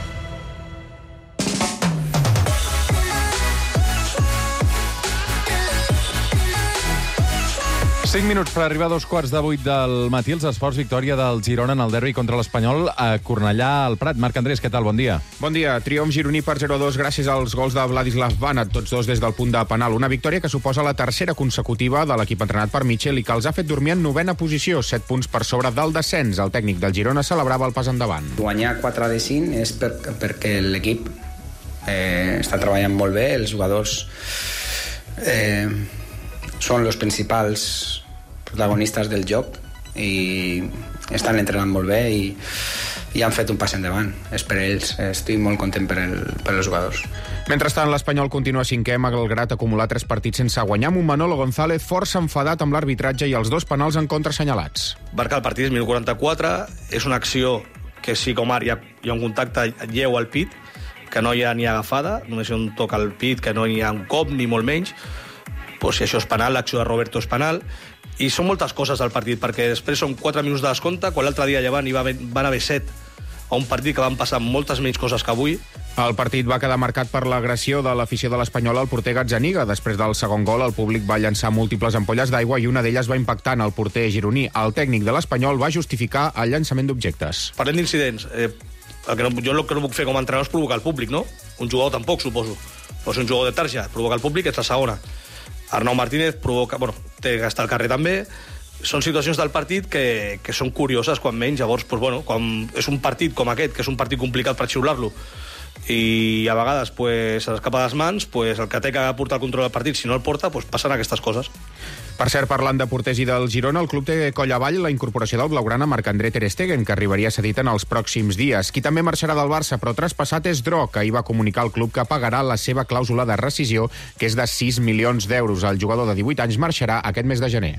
cinc minuts per arribar a dos quarts de vuit del matí. Els esports, victòria del Girona en el derbi contra l'Espanyol a Cornellà al Prat. Marc Andrés, què tal? Bon dia. Bon dia. Triomf gironí per zero a dos gràcies als gols de Vladislav Banat, tots dos des del punt de penal. Una victòria que suposa la tercera consecutiva de l'equip entrenat per Michel i que els ha fet dormir en novena posició, set punts per sobre del descens. El tècnic del Girona celebrava el pas endavant. Guanyar quatre de cinc és per, perquè l'equip eh, està treballant molt bé, els jugadors eh, són els principals protagonistes del joc i estan entrenant molt bé i, i han fet un pas endavant. És per ells. Estic molt content per, el, per els jugadors. Mentrestant, l'Espanyol continua cinquè, malgrat acumular tres partits sense guanyar, amb un Manolo González força enfadat amb l'arbitratge i els dos penals en contra assenyalats. Marcar el partit és minut quaranta-quatre, és una acció que sí, com ara hi ha, hi ha un contacte lleu al pit, que no hi ha ni agafada, només hi ha un toc al pit, que no hi ha un cop, ni molt menys. Pues si això és penal, l'acció de Roberto és penal. I són moltes coses del partit, perquè després són quatre minuts de descompte, quan l'altre dia llevant hi va haver, van haver set a un partit que van passar moltes menys coses que avui. El partit va quedar marcat per l'agressió de l'afició de l'Espanyol al porter Gazzaniga. Després del segon gol, el públic va llançar múltiples ampolles d'aigua i una d'elles va impactar en el porter gironí. El tècnic de l'Espanyol va justificar el llançament d'objectes. Parlem d'incidents. Eh, el que no, jo el que no puc fer com a entrenador és provocar el públic, no? Un jugador tampoc, suposo. Però si un jugador de tarja provoca el públic, és la segona. Arnau Martínez provoca, bueno, té que estar al carrer també. Són situacions del partit que, que són curioses, quan menys. Llavors, doncs, bueno, quan és un partit com aquest, que és un partit complicat per xiular-lo, i a vegades pues, s'escapa de les mans, pues, el que té que portar el control del partit, si no el porta, pues, passen aquestes coses. Per cert, parlant de porters i del Girona, el club té coll avall la incorporació del blaugrana Marc-André Ter Stegen, que arribaria cedit en els pròxims dies. Qui també marxarà del Barça, però traspassat, és Drog, que ahir va comunicar al club que pagarà la seva clàusula de rescisió, que és de sis milions d'euros. El jugador de divuit anys marxarà aquest mes de gener.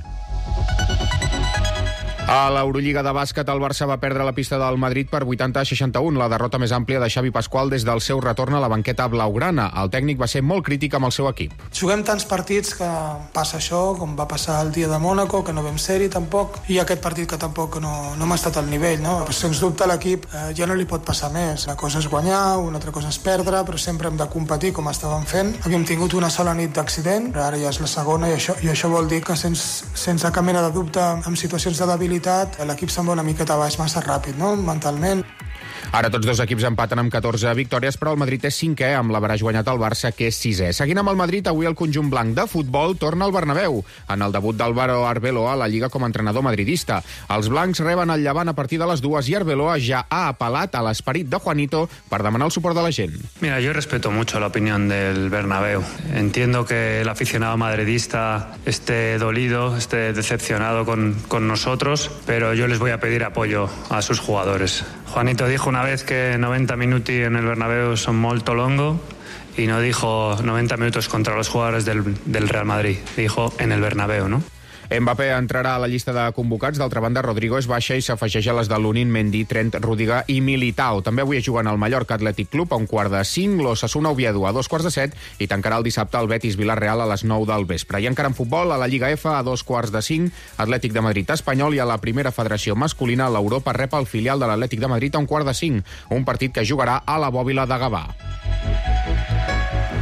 A l'Eurolliga de bàsquet, el Barça va perdre la pista del Madrid per vuitanta a seixanta-u, la derrota més àmplia de Xavi Pascual des del seu retorn a la banqueta blaugrana. El tècnic va ser molt crític amb el seu equip. Juguem tants partits que passa això, com va passar el dia de Mònaco, que no vam ser-hi tampoc, i aquest partit que tampoc no, no hem estat al nivell, no? Però, sens dubte l'equip eh, ja no li pot passar més. Una cosa és guanyar, una altra cosa és perdre, però sempre hem de competir com estàvem fent. Havíem tingut una sola nit d'accident, però ara ja és la segona, i això, i això vol dir que sense, sense cap mena de dubte, en situacions de debilitat, l'equip se'n va una miqueta baix massa ràpid, no? Mentalment. Ara tots dos equips empaten amb catorze victòries, però el Madrid és cinquè, amb l'Average guanyat al Barça, que és sisè. Seguint amb el Madrid, avui el conjunt blanc de futbol torna al Bernabéu, en el debut d'Álvaro Arbeloa a la Lliga com a entrenador madridista. Els blancs reben el Llevant a partir de les dues i Arbeloa ja ha apel·lat a l'esperit de Juanito per demanar el suport de la gent. Mira, yo respeto mucho la opinión del Bernabéu. Entiendo que el aficionado madridista esté dolido, esté decepcionado con, con nosotros, pero yo les voy a pedir apoyo a sus jugadores. Juanito dijo una vez que noventa minuti en el Bernabéu son molto longo y no dijo noventa minutos contra los jugadores del, del Real Madrid, dijo en el Bernabéu, ¿no? Mbappé entrarà a la llista de convocats. D'altra banda, Rodrigo és baixa i s'afegeix a les de Lunin, Mendy, Trent, Rüdiger i Militao. També avui juguen al Mallorca Athletic Club a un quart de cinc, l'Osasuna Oviedo a dos quarts de set i tancarà el dissabte el Betis Villarreal a les nou del vespre. I encara en futbol, a la Lliga F, a dos quarts de cinc, Atlètic de Madrid Espanyol, i a la primera federació masculina, l'Europa rep el filial de l'Atlètic de Madrid a un quart de cinc, un partit que jugarà a la Bòbila de Gavà.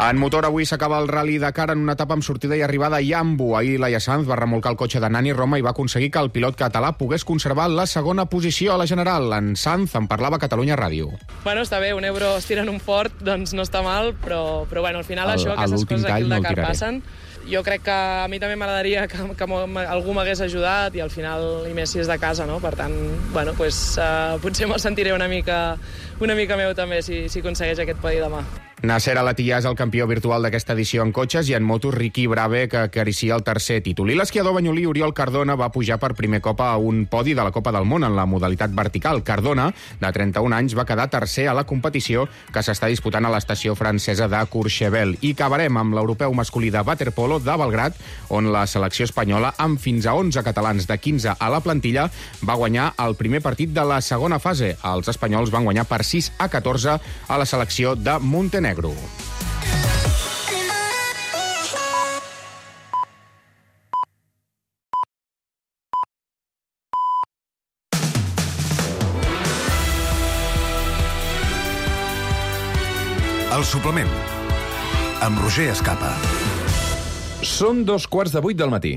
En motor, avui s'acaba el Rally Dakar en una etapa amb sortida i arribada a Yambu. Ahir Laia Sanz va remolcar el cotxe de Nani Roma i va aconseguir que el pilot català pogués conservar la segona posició a la general. En Sanz en parlava a Catalunya Ràdio. Bueno, està bé, un euro es tira en un fort, doncs no està mal, però, però bueno, al final el, això, aquestes coses aquí al Dakar passen. Jo crec que a mi també m'agradaria que, que algú m'hagués ajudat i al final, i més si és de casa, no? Per tant, bueno, pues, uh, potser me'l sentiré una mica, una mica meu també si, si aconsegueix aquest podi demà. Nasser Al-Attiyah és el campió virtual d'aquesta edició en cotxes i en moto Ricky Brave, que acaricia el tercer títol. I l'esquiador banyolí Oriol Cardona va pujar per primer cop a un podi de la Copa del Món en la modalitat vertical. Cardona, de trenta-un anys, va quedar tercer a la competició que s'està disputant a l'estació francesa de Courchevel. I acabarem amb l'europeu masculí de waterpolo de Belgrat, on la selecció espanyola, amb fins a onze catalans de quinze a la plantilla, va guanyar el primer partit de la segona fase. Els espanyols van guanyar per sis a catorze a la selecció de Montenegro. El suplement, amb Roger Escapa. Són dos quarts de vuit del matí.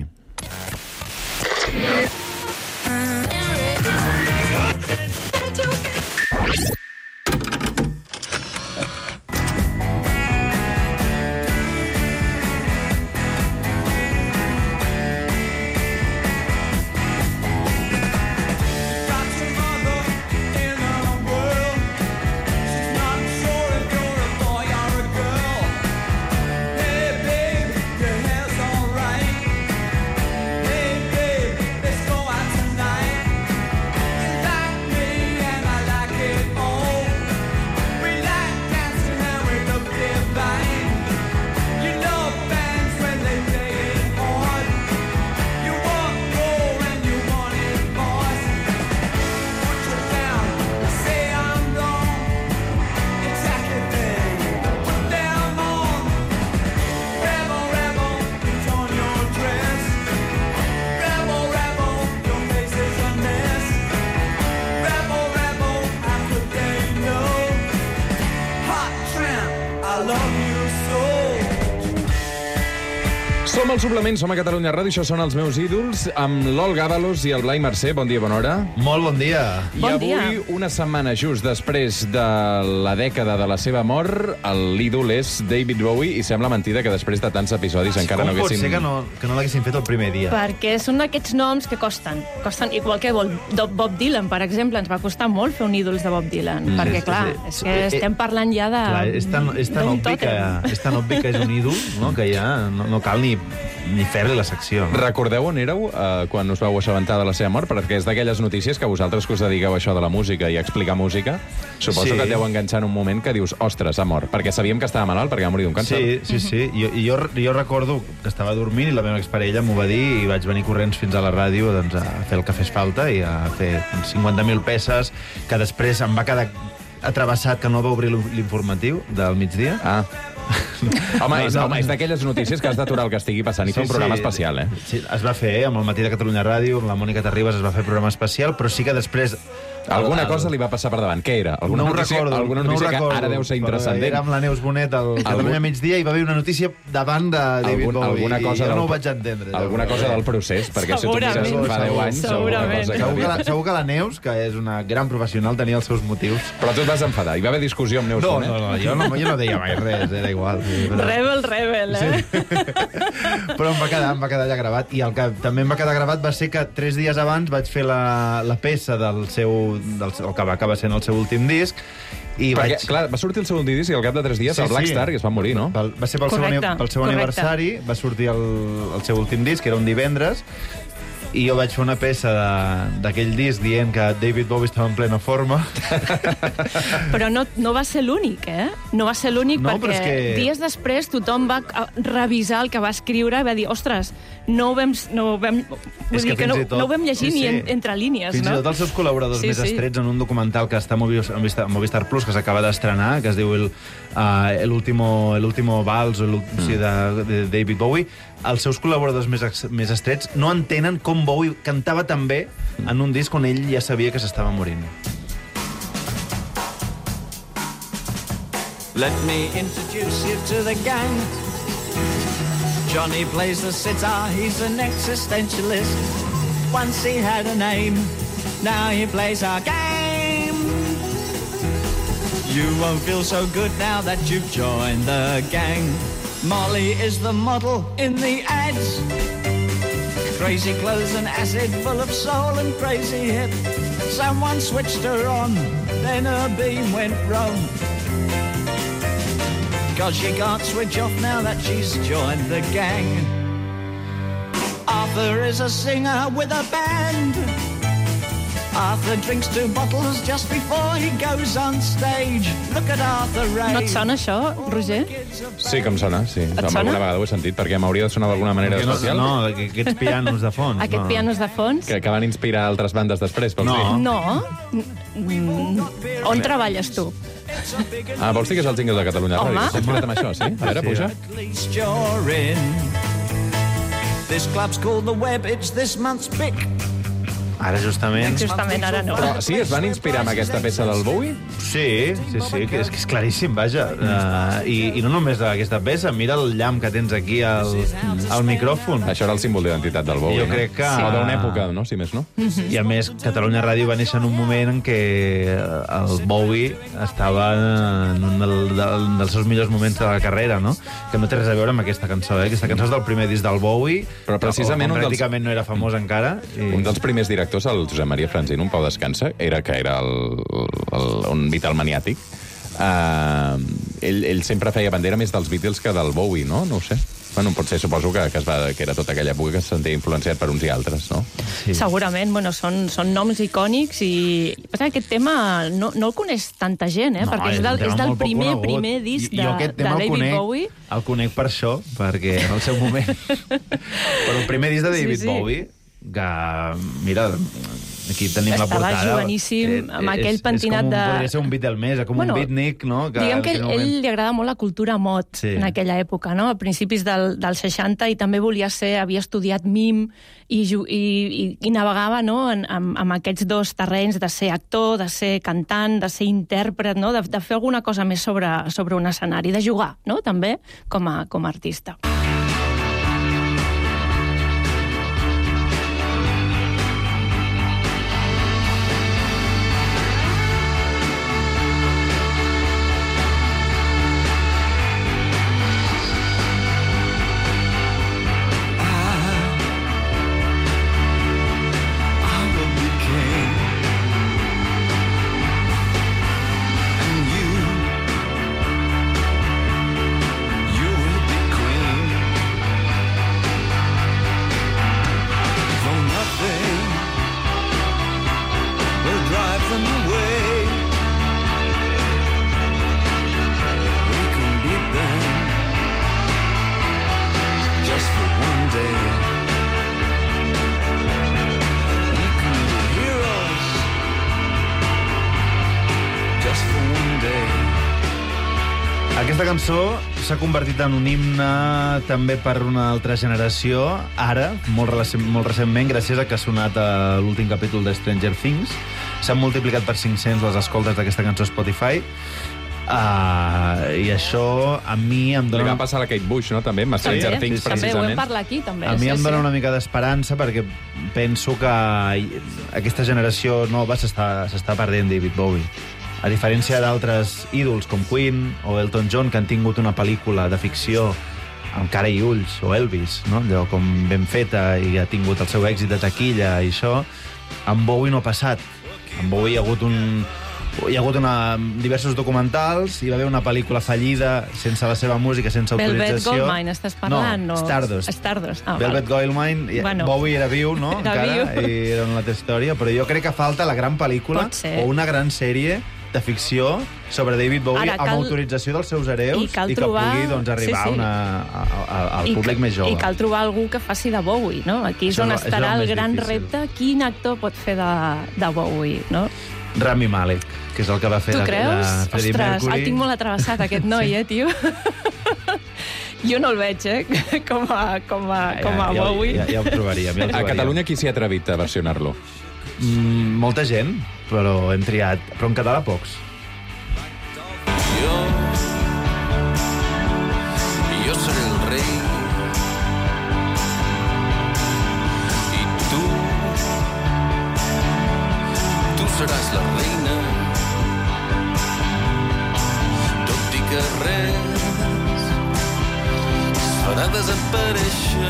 Som al suplement, som a Catalunya Ràdio, això són els meus ídols, amb l'Olga Ábalos i el Blai Mercè. Bon dia, bona hora. Molt bon dia. I bon avui, dia. Una setmana just després de la dècada de la seva mort, l'ídol és David Bowie, i sembla mentida que després de tants episodis encara Com no haguessin... pot ser que no, que no l'haguessin fet el primer dia? Perquè són d'aquests noms que costen. Costen igual que Bob Dylan, per exemple. Ens va costar molt fer un ídols de Bob Dylan. Mm. Perquè, clar, sí, sí. és que estem parlant ja de... Clar, és tan, és tan obvi que, és tan obvi que és un ídol, no? Que ja no, no cal ni ni fer-li la secció. No? Recordeu on éreu uh, quan us vau assabentar de la seva mort? Perquè és d'aquelles notícies que vosaltres que us dediqueu a això de la música i a explicar música, suposo sí. que et deu enganxar en un moment que dius, ostres, ha mort, perquè sabíem que estava malalt, perquè va morir d'un càncer. Sí, sí, sí. I jo, jo, jo recordo que estava dormint i la meva exparella m'ho va dir i vaig venir corrents fins a la ràdio doncs, a fer el que fes falta i a fer cinquanta mil peces, que després em va quedar atrevessat que no va obrir l'informatiu del migdia. Ah. Home, és, home, és d'aquelles notícies que has d'aturar el que estigui passant i sí, fer un programa sí, especial, eh? Sí, es va fer, amb el Matí de Catalunya Ràdio, amb la Mònica Terribas es va fer programa especial, però sí que després... Alguna el, cosa li va passar per davant. Què era? Alguna no notícia, recordo, alguna notícia no que recordo, ara deu ser intrascendent? Era amb la Neus Bonet al Catalunya Algun... migdia i va haver una notícia davant de David Algun, Bowie alguna cosa i jo del... no ho vaig entendre. Alguna cosa del procés, perquè si tu mires fa deu anys... Segurament. Cosa que segur, que la, segur que la Neus, que és una gran professional, tenia els seus motius. Però tu et vas enfadar. Hi va haver discussió amb Neus no, Bonet? No, no, jo no, jo no deia mai res, era igual. Però... Rebel, rebel, eh? Sí. Però em va quedar, em va quedar ja gravat. I el que també em va quedar gravat va ser que tres dies abans vaig fer la, la peça del seu, del, el que va acabar sent el seu últim disc i perquè, vaig... clar, va sortir el segon disc i al cap de tres dies sí, el Black sí. Star i es va morir, no? Pel, va ser pel correcte, seu, pel seu aniversari, va sortir el, el seu últim disc, que era un divendres, i jo vaig fer una peça d'aquell disc dient que David Bowie estava en plena forma. Però no, no va ser l'únic, eh? No va ser l'únic no, perquè que... dies després tothom va revisar el que va escriure i va dir, ostres, no ho vam, no ho vam, vull dir que, que no, tot, no ho vam llegir sí, sí. ni en, entre línies, Fins no? Fins i tot els seus col·laboradors sí, més sí. estrets en un documental que està a Movistar, Movistar Plus, que s'acaba d'estrenar, que es diu el, uh, el último, el último vals o mm. sí, de, de David Bowie, els seus col·laboradors més, més estrets no entenen com Bowie cantava tan bé en un disc on ell ja sabia que s'estava morint. Let me introduce you to the gang. Johnny plays the sitar, he's an existentialist. Once he had a name, now he plays our game. You won't feel so good now that you've joined the gang. Molly is the model in the ads. Crazy clothes and acid, full of soul and crazy hip. Someone switched her on, then her beam went wrong. Cause she can't switch off now that she's joined the gang. Arthur is a singer with a band. Arthur drinks two bottles just before he goes on stage. Look at Arthur Ray. No et sona això, Roger? Sí que em sona, sí. Et sona? Alguna vegada ho he sentit, perquè m'hauria de sonar d'alguna manera no, especial. No, aquests pianos de fons. Aquest no. pianos de fons? Que, que van inspirar altres bandes després, vols no. dir? No. Mm, on treballes tu? Ah, vols dir que és el jingle de Catalunya Ràdio? S'ha inspirat amb això, sí? A veure, puja. This club's called The Web, it's this month's pick. Ara justament... Justament ara no. Però sí, es van inspirar amb aquesta peça del Bowie? Sí, sí, sí, que és, que és claríssim, vaja. Uh, i, I no només aquesta peça, mira el llamp que tens aquí al, al micròfon. Això era el símbol d'identitat del Bowie, jo crec que... no? O d'una època, no? Si més no? I a més, Catalunya Ràdio va néixer en un moment en què el Bowie estava en un del, del, dels seus millors moments de la carrera, no? Que no té res a veure amb aquesta cançó, eh? Aquesta cançó és del primer disc del Bowie, però precisament un dels... pràcticament no era famós encara. I... Un dels primers directors, el Josep Maria Franzino, un pau descansa, era que era el, el, un Beatle maniàtic. Uh, ell, ell sempre feia bandera més dels Beatles que del Bowie, no? No ho sé. Bueno, potser suposo que, que, es va, que era tota aquella època que se sentia influenciat per uns i altres, no? Sí. Segurament, bueno, són, són noms icònics i aquest tema no, no el coneix tanta gent, eh? No, perquè és del, és del primer, primer disc de, de David conec, Bowie. El conec per això, perquè en el seu moment... Però el primer disc de David sí, sí. Bowie, que, mira... Aquí tenim estava la portada. Estava joveníssim, eh, amb aquell és, pentinat és com un, de... Podria ser un Beatle, com bueno, un beatnik, no? Que, diguem que ell, moment... ell li agrada molt la cultura mod sí. en aquella època, no? A principis del, del seixanta, i també volia ser, havia estudiat mim i, i, i, i navegava, no? en, amb, amb aquests dos terrenys de ser actor, de ser cantant, de ser intèrpret, no? de, de fer alguna cosa més sobre, sobre un escenari, de jugar, no? També com a, com a artista. Aquesta cançó s'ha convertit en un himne també per una altra generació, ara, molt, rec molt recentment, gràcies a que ha sonat a l'últim capítol de Stranger Things. S'han multiplicat per cinc-cents les escoltes d'aquesta cançó a Spotify. Uh, I això a mi em dona... Li va passar a la Kate Bush, no? També, amb Stranger sí, Things, sí, precisament. També ho hem parlat aquí, també. A mi sí, em dona sí. una mica d'esperança perquè penso que aquesta generació nova s'està perdent David Bowie. A diferència d'altres ídols com Queen o Elton John, que han tingut una pel·lícula de ficció amb cara i ulls, o Elvis, no? Allò com ben feta i ha tingut el seu èxit de taquilla i això, amb Bowie no ha passat. Amb Bowie hi ha hagut un... Hi ha hagut una, diversos documentals, hi va haver una pel·lícula fallida sense la seva música, sense autorització. Velvet Goldmine, estàs parlant? No, Stardust. Stardust. Ah, Velvet Goldmine, bueno, Bowie era viu, no? Era encara, viu. I era una altra història, però jo crec que falta la gran pel·lícula o una gran sèrie de ficció sobre David Bowie Ara, cal... amb autorització dels seus hereus i, i que trobar... pugui doncs, arribar sí, sí. Una, a, a, al I públic que, més jove. I cal trobar algú que faci de Bowie, no? Aquí és on és estarà és el, el gran difícil. repte. Quin actor pot fer de, de Bowie, no? Rami Malek, que és el que va fer tu la, creus? la Freddie Ostres, Mercury. el tinc molt atravessat, aquest noi, sí. eh, tio? Jo no el veig, eh, com a, com a, ja, com a ja, Bowie. Ja, ja ho trobaríem. Ja ho trobaríem. A Catalunya qui s'hi ha atrevit a versionar-lo? Mm, molta gent, però hem triat. Però en català pocs. You're seràs la reina. Tot i que res es farà desaparèixer,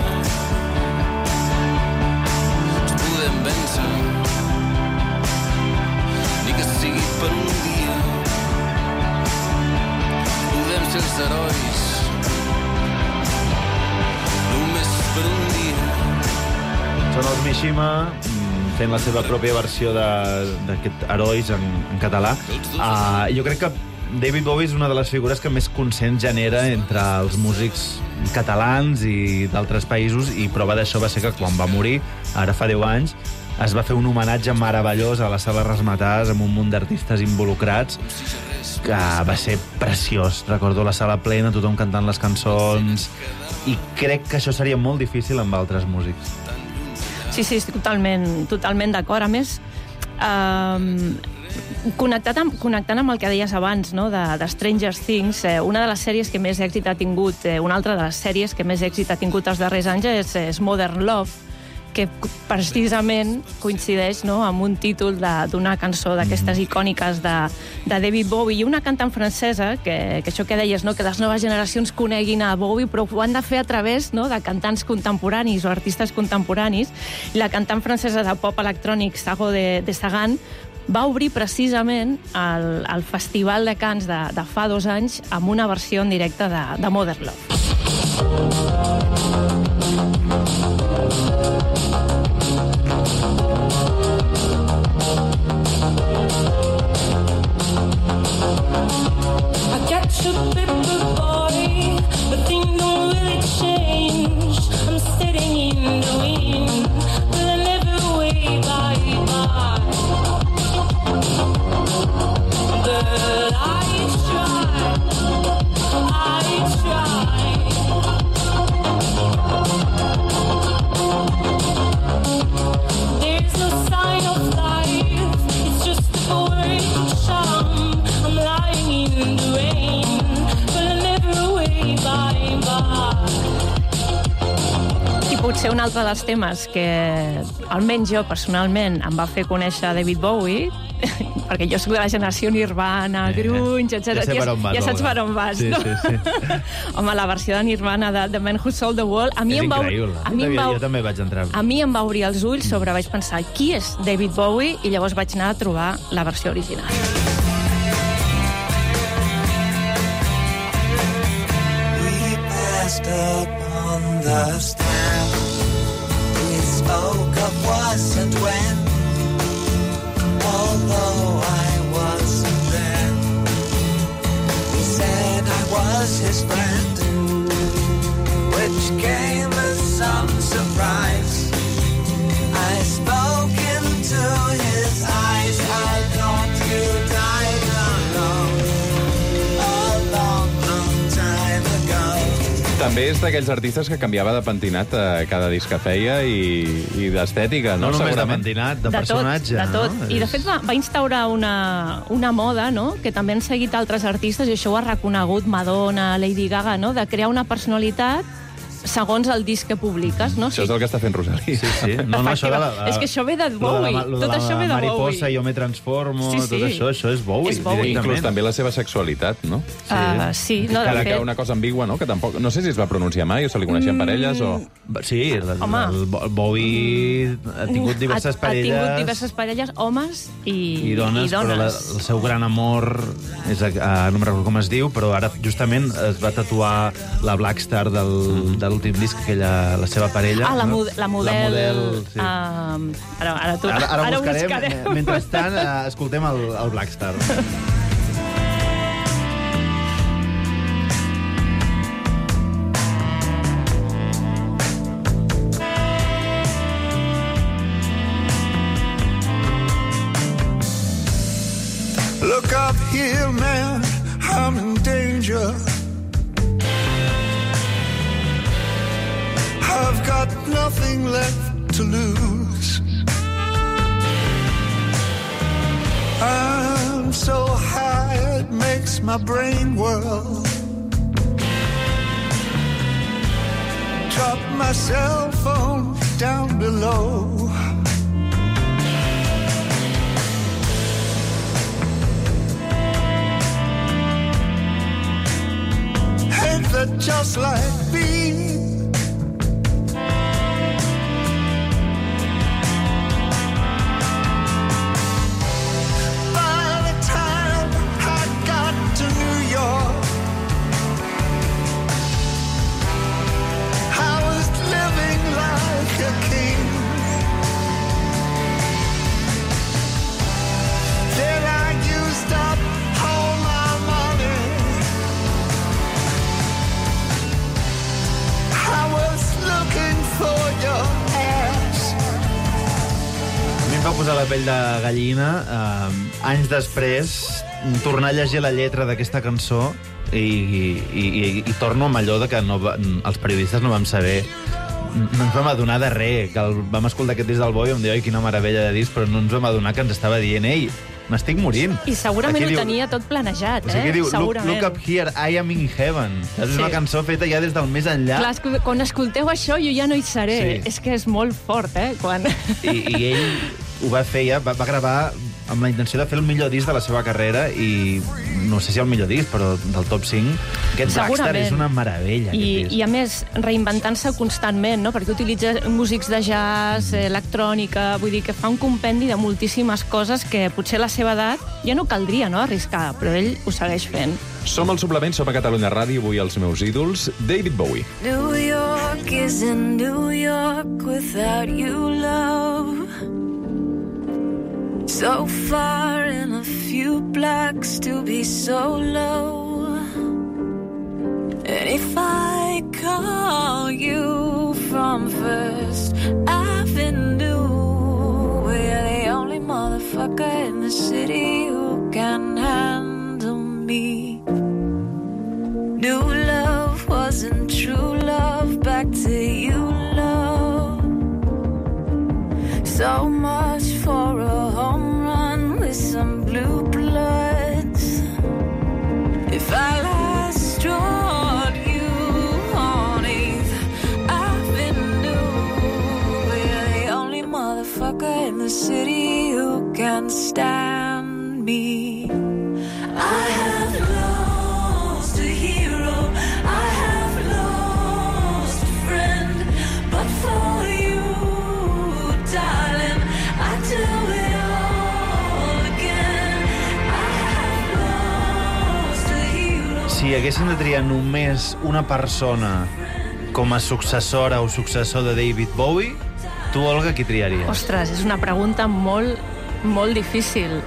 ens podem vèncer, ni que sigui per un dia. Podem ser els herois només per un dia. Són els Mishima fent la seva pròpia versió d'aquest Herois en, en català. Uh, jo crec que David Bowie és una de les figures que més consens genera entre els músics catalans i d'altres països, i prova d'això va ser que quan va morir, ara fa deu anys, es va fer un homenatge meravellós a la sala Razzmatazz amb un munt d'artistes involucrats, que va ser preciós. Recordo la sala plena, tothom cantant les cançons, i crec que això seria molt difícil amb altres músics. Sí, sí, estic totalment, totalment d'acord. A més, eh, connectat amb, connectant amb el que deies abans, no?, de, de Stranger Things, eh, una de les sèries que més èxit ha tingut, eh, una altra de les sèries que més èxit ha tingut els darrers anys és, és Modern Love, que precisament coincideix, no?, amb un títol d'una cançó d'aquestes icòniques de, de David Bowie, i una cantant francesa, que, que això que deies, no?, que les noves generacions coneguin a Bowie, però ho han de fer a través, no?, de cantants contemporanis o artistes contemporanis. I la cantant francesa de pop electrònic Sago de, de Sagan va obrir precisament el, el Festival de Cants de, de fa dos anys amb una versió en directe de, de Modern Love. Potser un altre dels temes que, almenys jo personalment, em va fer conèixer David Bowie, perquè jo soc de la generació Nirvana, eh, grunge, etcètera. Ja, ja, vas, ja saps per on vas, sí, no? Sí, sí. Home, la versió de Nirvana de The Man Who Sold the World... A mi és em va, increïble. A mi em va, jo també vaig entrar. A mi em va obrir els ulls sobre... Vaig pensar, qui és David Bowie? I llavors vaig anar a trobar la versió original. We passed up on the stand. We spoke of was and when, although I wasn't there. He said I was his friend, which came as some surprise. I spoke into his eyes. I thought you died alone a long, long time ago. També és d'aquells artistes que canviava de pentinat a cada disc que feia i, i d'estètica, no? No només segurament. de pentinat, de, de personatge. Tot, de tot. No? I, de fet, va, va instaurar una, una moda, no?, que també han seguit altres artistes, i això ho ha reconegut Madonna, Lady Gaga, no?, de crear una personalitat segons el disc que publiques, no? Això és el que està fent Rosalie. Sí, sí. No, no, això de la, és que això ve de Bowie. Lo de la, tot la això ve de Bowie. Mariposa, jo me transformo, sí, sí. tot això, això és Bowie. És Bowie. Inclús també la seva sexualitat, no? Sí, uh, sí no, de Cada fet. que una cosa ambigua, no? Que tampoc... No sé si es va pronunciar mai o se li coneixien mm. parelles o... Sí, el, el Bowie ha tingut diverses ha, parelles... Ha tingut diverses parelles, homes i, i dones, i dones. però la, el seu gran amor, és, uh, no me'n recordo com es diu, però ara justament es va tatuar la Black Star del, mm. de l'últim disc, aquella, la seva parella. Ah, la, no? la model... La model, sí. Uh, ara, ara, tu, ara, ara, ara buscarem. buscarem. Mentrestant, uh, escoltem el, el Black Star. Look up here, man, I'm in danger. I've got nothing left to lose. I'm so high it makes my brain whirl. Drop my cell phone down below. just like me. By the time I got to New York, I was living like a king. Then I used up all my money. I was looking for your ass. A mi em va posar la pell de gallina, eh, anys després, tornar a llegir la lletra d'aquesta cançó i, i, i, i torno amb allò de que no va, els periodistes no vam saber, no ens vam adonar de res, que el, vam escoltar aquest disc del Bowie i em deia, oi, quina meravella de disc, però no ens vam adonar que ens estava dient, ei, m'estic morint. I segurament Aquí ho diu, tenia tot planejat, o sigui, eh? diu, Segurament. Look, look up here, I am in heaven. És Sí. una cançó feta ja des del més enllà. Clar, és que quan escolteu això jo ja no hi seré. Sí. És que és molt fort, eh? Quan... I, i ell ho va fer ja, va, va gravar amb la intenció de fer el millor disc de la seva carrera i no sé si el millor disc, però del top cinc. Aquest Blackstar és una meravella. I, I a més, reinventant-se constantment, no? Perquè utilitza músics de jazz, mm. electrònica, vull dir que fa un compendi de moltíssimes coses que potser a la seva edat ja no caldria, no?, arriscar, però ell ho segueix fent. Som al Suplement, som a Catalunya Ràdio, avui els meus ídols, David Bowie. New York isn't New York without you, love. So far in a few blocks to be so low. And if I call you from First Avenue, we're the only motherfucker in the city who can handle me. New love wasn't true love, back to you, love. So much for a home run with some blue bloods. If I last drawed you on eighth Avenue, we're the only motherfucker in the city who can stand me. I have lost a hero, I have lost a friend, but for you, darling, I do it all again. I have lost a hero. Si haguessin de triar només una persona com a successora o successor de David Bowie, tu, Olga, qui triaries? Ostres, és una pregunta molt, molt difícil.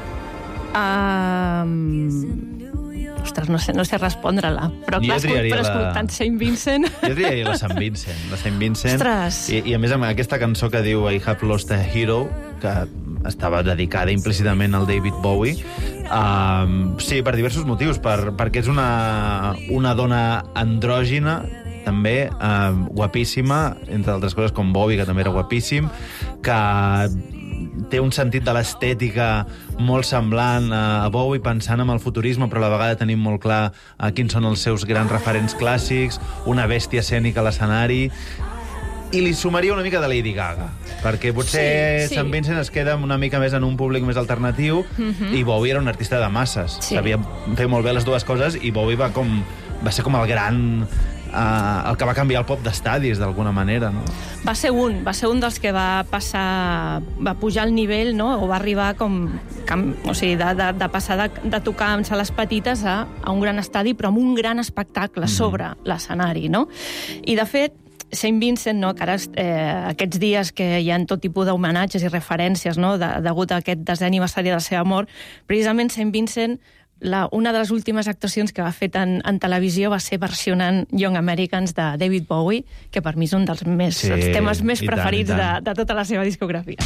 Um... Ostres, no sé, no sé respondre-la. Però, clar, però escoltant Saint Vincent... Jo triaria la Saint Vincent. La Saint Vincent. Ostres. I, I, a més, amb aquesta cançó que diu I have lost a hero, que estava dedicada implícitament al David Bowie, um, sí, per diversos motius. Per, perquè és una, una dona andrògina, també, eh, guapíssima, entre altres coses com Bowie, que també era guapíssim, que té un sentit de l'estètica molt semblant a Bowie, pensant en el futurisme, però a la vegada tenim molt clar eh, quins són els seus grans referents clàssics, una bèstia escènica a l'escenari, i li sumaria una mica de Lady Gaga, perquè potser sí, sí. Saint Vincent es queda una mica més en un públic més alternatiu, mm-hmm. i Bowie era un artista de masses. Sí. Sabia fer molt bé les dues coses, i Bowie va, com, va ser com el gran... Uh, el que va canviar el pop d'estadis, d'alguna manera, no? Va ser un, va ser un dels que va passar, va pujar el nivell, no?, o va arribar com, com o sigui, de, de, de passar de, de tocar en sales petites a, a un gran estadi, però amb un gran espectacle mm-hmm. sobre l'escenari, no? I, de fet, Saint Vincent, no, que ara eh, aquests dies que hi ha tot tipus d'homenatges i referències, no?, de, degut a aquest desè aniversari de la seva mort, precisament Saint Vincent, La, una de les últimes actuacions que va fer en, en televisió va ser versionant Young Americans de David Bowie, que per mi és un dels, més, sí, els temes més preferits tant, tant. De, de tota la seva discografia.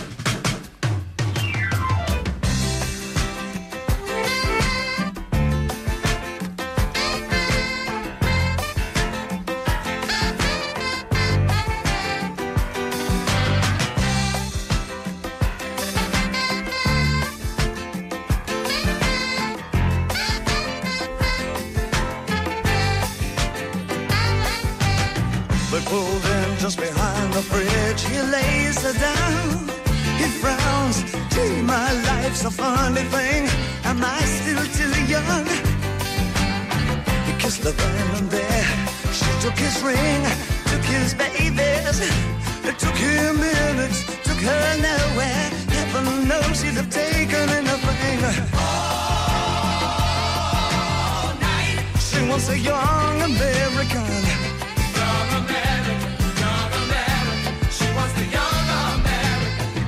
Pulled in just behind the bridge, he lays her down. He frowns, gee, my life's a funny thing. Am I still too young? He kissed her then and there. She took his ring, took his babies. It took him minutes, took her nowhere. Heaven knows she'd have taken anything. All night. She wants a young American. Young American, young American. She wants the young American.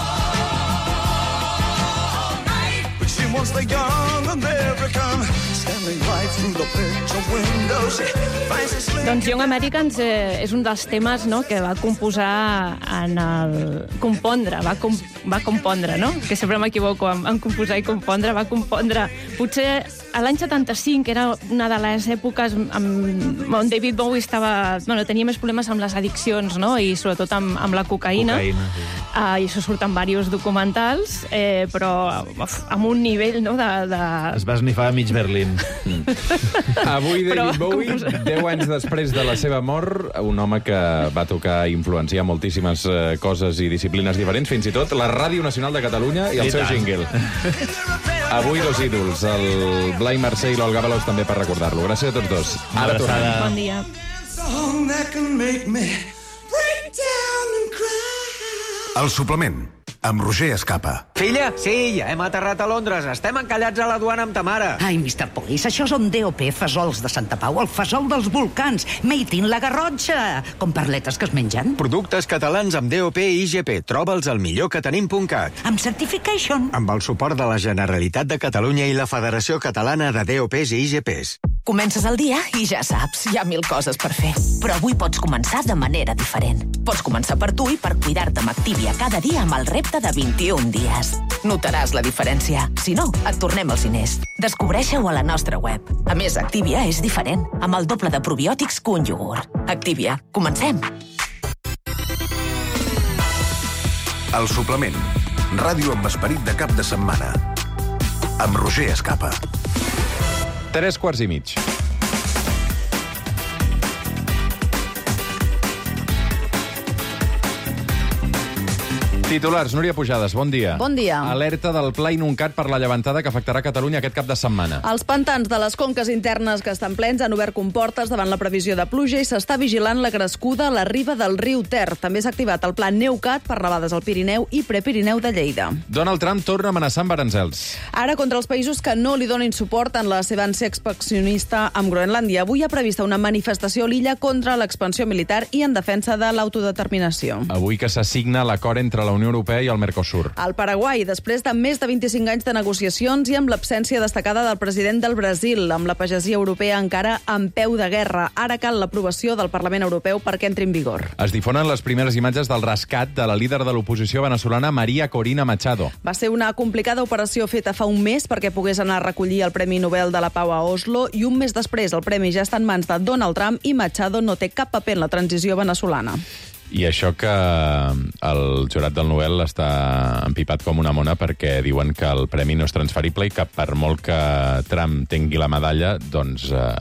All night. But she wants the young American. Standing right through the picture window. She finds a slim... Doncs Young Americans eh, és un dels temes, no?, que va composar en el... compondre, va, com... va compondre, no? Que sempre m'equivoco en, en composar i compondre. Va compondre, potser a l'any setanta-cinc, era una de les èpoques amb... on David Bowie estava... Bueno, tenia més problemes amb les addiccions, no?, i sobretot amb, amb la cocaïna. Cocaïna, sí. Uh, I això surt en diversos documentals, eh, però amb un nivell, no?, de... de... Es va esnifar a mig Berlín. Mm. Avui David però, Bowie, deu anys després de la seva mort, un home que va tocar i influenciar moltíssimes uh, coses i disciplines diferents, fins i tot la Ràdio Nacional de Catalunya i el I seu tant. jingle. Avui dos ídols, el Blai Mercè i l'Olga Veloz, també per recordar-lo. Gràcies a tots dos. Ara tornem. Bon dia. El suplement, amb Roger Escapa. Filla, sí, ja hem aterrat a Londres. Estem encallats a la duana amb ta mare. Ai, mister Police, això són D O P, fesols de Santa Pau, el fesol dels volcans, made in la Garrotxa, com perletes que es mengen. Productes catalans amb D O P i I G P. Troba'ls al millor que tenim punt cat. Amb certification. Amb el suport de la Generalitat de Catalunya i la Federació Catalana de D O Ps i I G Ps. Comences el dia i ja saps, hi ha mil coses per fer. Però avui pots començar de manera diferent. Pots començar per tu i per cuidar-te amb Activia cada dia amb el repte de vint-i-un dies. Notaràs la diferència. Si no, et tornem als diners. Descobreixeu a la nostra web. A més, Activia és diferent, amb el doble de probiòtics que un iogurt. Activia. Comencem. El suplement. Ràdio amb esperit de cap de setmana. Amb Roger Escapa. Tres quarts i mig. Titulars, Núria Pujades, bon dia. Bon dia. Alerta del Pla Inuncat per la llevantada que afectarà Catalunya aquest cap de setmana. Els pantans de les conques internes que estan plens han obert comportes davant la previsió de pluja i s'està vigilant la crescuda a la riba del riu Ter. També s'ha activat el pla Neucat per nevades al Pirineu i Prepirineu de Lleida. Donald Trump torna a amenaçar amb aranzels. Ara contra els països que no li donin suport en la seva ànsia expansionista amb Groenlàndia. Avui ha prevista una manifestació a l'illa contra l'expansió militar i en defensa de l'autodeterminació. Avui que s'assigna l'acord entre la Unió Europea i el Mercosur. Al Paraguai, després de més de vint-i-cinc anys de negociacions i amb l'absència destacada del president del Brasil, amb la pagesia europea encara en peu de guerra. Ara cal l'aprovació del Parlament Europeu perquè entri en vigor. Es difonen les primeres imatges del rescat de la líder de l'oposició venezolana María Corina Machado. Va ser una complicada operació feta fa un mes perquè pogués anar a recollir el Premi Nobel de la Pau a Oslo i un mes després el premi ja està en mans de Donald Trump i Machado no té cap paper en la transició venezolana. I això que el jurat del Nobel està empipat com una mona perquè diuen que el premi no és transferible i que per molt que Trump tingui la medalla, doncs eh,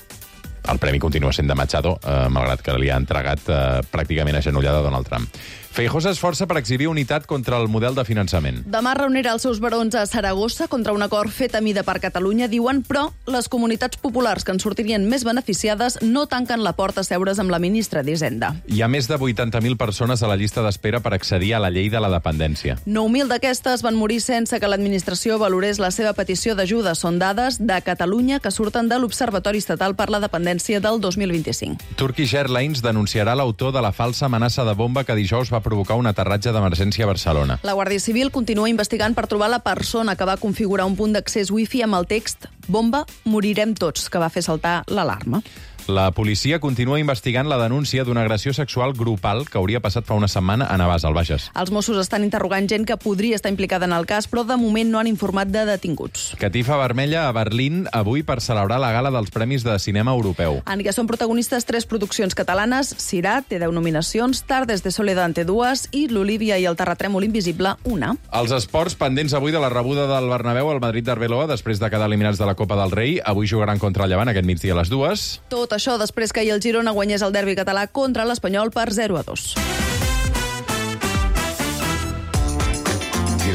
el premi continua sent de Machado, eh, malgrat que li ha entregat eh, pràcticament agenollada a Donald Trump. Feijóo s'esforça per exhibir unitat contra el model de finançament. Demà reunirà els seus barons a Saragossa contra un acord fet a mida per Catalunya, diuen, però les comunitats populars que en sortirien més beneficiades no tanquen la porta a seure's amb la ministra d'Hisenda. Hi ha més de vuitanta mil persones a la llista d'espera per accedir a la llei de la dependència. nou mil d'aquestes van morir sense que l'administració valorés la seva petició d'ajuda. Són dades de Catalunya que surten de l'Observatori Estatal per la Dependència del dos mil vint-i-cinc. Turkish Airlines denunciarà l'autor de la falsa amenaça de bomba que dijous va provocar un aterratge d'emergència a Barcelona. La Guàrdia Civil continua investigant per trobar la persona que va configurar un punt d'accés wifi amb el text «Bomba, morirem tots», que va fer saltar l'alarma. La policia continua investigant la denúncia d'una agressió sexual grupal que hauria passat fa una setmana a Navàs, al Bages. Els Mossos estan interrogant gent que podria estar implicada en el cas, però de moment no han informat de detinguts. Catifa vermella a Berlín avui per celebrar la gala dels Premis de Cinema Europeu. En què són protagonistes tres produccions catalanes, Sirà té deu nominacions, Tardes de Soledad té dues i L'Olívia i el terratrèmol invisible, una. Els esports pendents avui de la rebuda del Bernabéu al Madrid d'Arbeloa després de quedar eliminats de la Copa del Rei. Avui jugaran contra el Llevant aquest migdia a les dues. Tot això després que ahir el Girona guanyés el derbi català contra l'Espanyol per zero a dos. I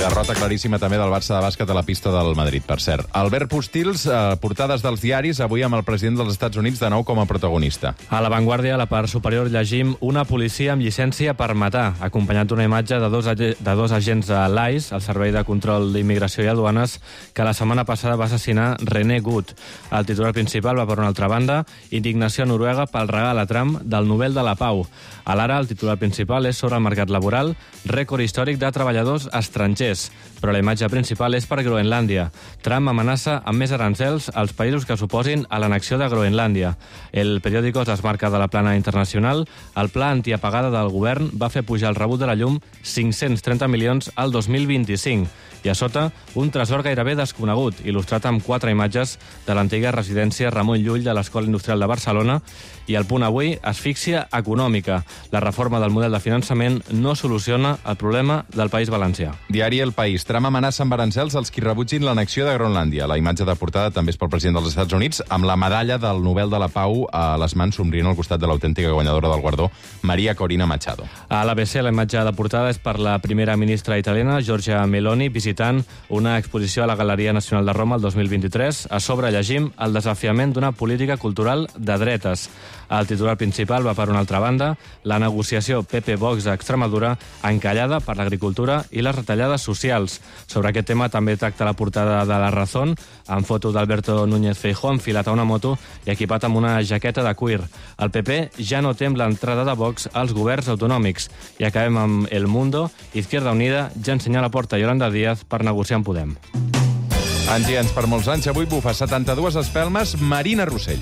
derrota claríssima també del Barça de bàsquet a la pista del Madrid, per cert. Albert Postils, eh, portades dels diaris, avui amb el president dels Estats Units de nou com a protagonista. A La Vanguardia, a la part superior, llegim una policia amb llicència per matar, acompanyat d'una imatge de dos, de dos agents de l'A I S, el Servei de Control d'Immigració i Aduanes, que la setmana passada va assassinar René Gut. El titular principal va per una altra banda, indignació a Noruega pel regal a Trump del Nobel de la Pau. A l'Ara, el titular principal és sobre el mercat laboral, rècord històric de treballadors estrangers, però la imatge principal és per Groenlàndia. Trump amenaça amb més arancels als països que s'oposin a l'annexió de Groenlàndia. El periòdico es desmarca de la plana internacional. El pla antiapagada del govern va fer pujar el rebut de la llum cinc-cents trenta milions al dos mil vint-i-cinc. I a sota, un tresor gairebé desconegut, il·lustrat amb quatre imatges de l'antiga residència Ramon Llull de l'Escola Industrial de Barcelona. I al punt avui, asfíxia econòmica. La reforma del model de finançament no soluciona el problema del País Valencià. Diari El País. Trump amenaça amb arancels als qui rebutgin l'annexió de Groenlàndia. La imatge de portada també és pel president dels Estats Units, amb la medalla del Nobel de la Pau a les mans, somrient al costat de l'autèntica guanyadora del guardó, Maria Corina Machado. A l'A B C, la imatge de portada és per la primera ministra italiana, Giorgia Meloni, visitant una exposició a la Galeria Nacional de Roma el dos mil vint-i-tres. A sobre llegim el desafiament d'una política cultural de dretes. El titular principal va per una altra banda, la negociació P P-Vox a Extremadura encallada per l'agricultura i les retallades socials. Sobre aquest tema també tracta la portada de La Razón, amb foto d'Alberto Núñez Feijóo enfilat a una moto i equipat amb una jaqueta de cuir. El P P ja no tem l'entrada de Vox als governs autonòmics. I acabem amb El Mundo. Izquierda Unida ja ensenya la porta a Yolanda Díaz per negociar amb Podem. Anys i anys per molts anys. Avui bufa setanta-dues espelmes Marina Rossell.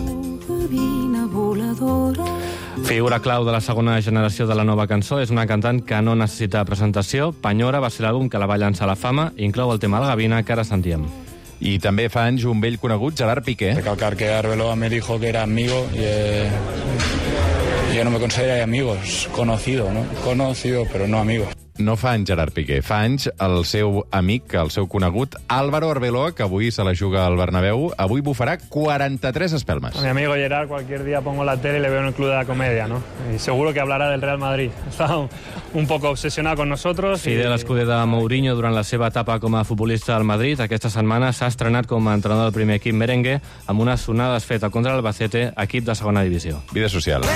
Figura clau de la segona generació de la nova cançó, és una cantant que no necessita presentació. Penyora va ser l'àlbum que la va llançar a la fama i inclou el tema Algavina, que ara sentíem. I també fa anys un vell conegut, Gerard Piqué. Recalcar que Arbeloa me dijo que era amigo y eh, yo no me considero amigos, conocido, ¿no? Conocido, pero no amigo. No fa anys Gerard Piqué, fa anys el seu amic, el seu conegut, Álvaro Arbeloa, que avui se la juga al Bernabéu, avui bufarà quaranta-tres espelmes. A mi amigo Gerard cualquier día pongo la tele y le veo en el Club de la Comedia, ¿no? Y seguro que hablará del Real Madrid. Está un, un poco obsesionado con nosotros. Fidel i... escuder de Mourinho durant la seva etapa com a futbolista al Madrid, aquesta setmana s'ha estrenat com a entrenador del primer equip merengue amb una sonada feta contra l'Albacete, equip de segona divisió. Vida social.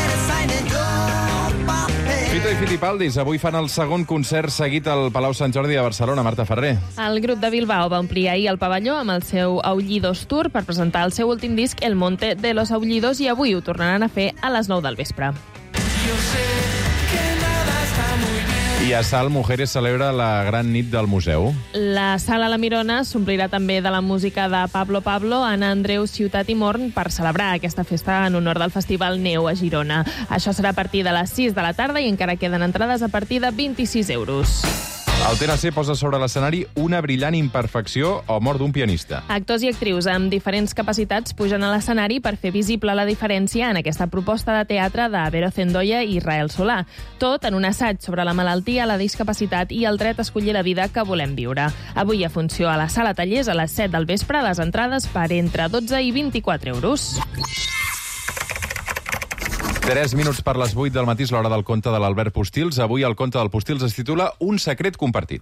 Fito i Fitipaldis avui fan el segon concert seguit al Palau Sant Jordi de Barcelona. Marta Ferrer. El grup de Bilbao va omplir ahir el pavelló amb el seu Aullidos Tour per presentar el seu últim disc, El Monte de los Aullidos, i avui ho tornaran a fer a les nou del vespre. I a Salt, Mujeres celebra la gran nit del museu. La Sala La Mirona s'omplirà també de la música de Pablo Pablo, Anna Andreu, Ciutat i Morn per celebrar aquesta festa en honor del Festival Neu a Girona. Això serà a partir de les sis de la tarda i encara queden entrades a partir de vint-i-sis euros. El T N C posa sobre l'escenari Una brillant imperfecció o mort d'un pianista. Actors i actrius amb diferents capacitats pugen a l'escenari per fer visible la diferència en aquesta proposta de teatre de Vero Zendoya i Israel Solà. Tot en un assaig sobre la malaltia, la discapacitat i el dret a escollir la vida que volem viure. Avui a funció a la Sala Tallers a les set del vespre, les entrades per entre dotze i vint-i-quatre euros. Tres minuts per les vuit del matí és l'hora del conte de l'Albert Postils. Avui el conte del Postils es titula Un secret compartit.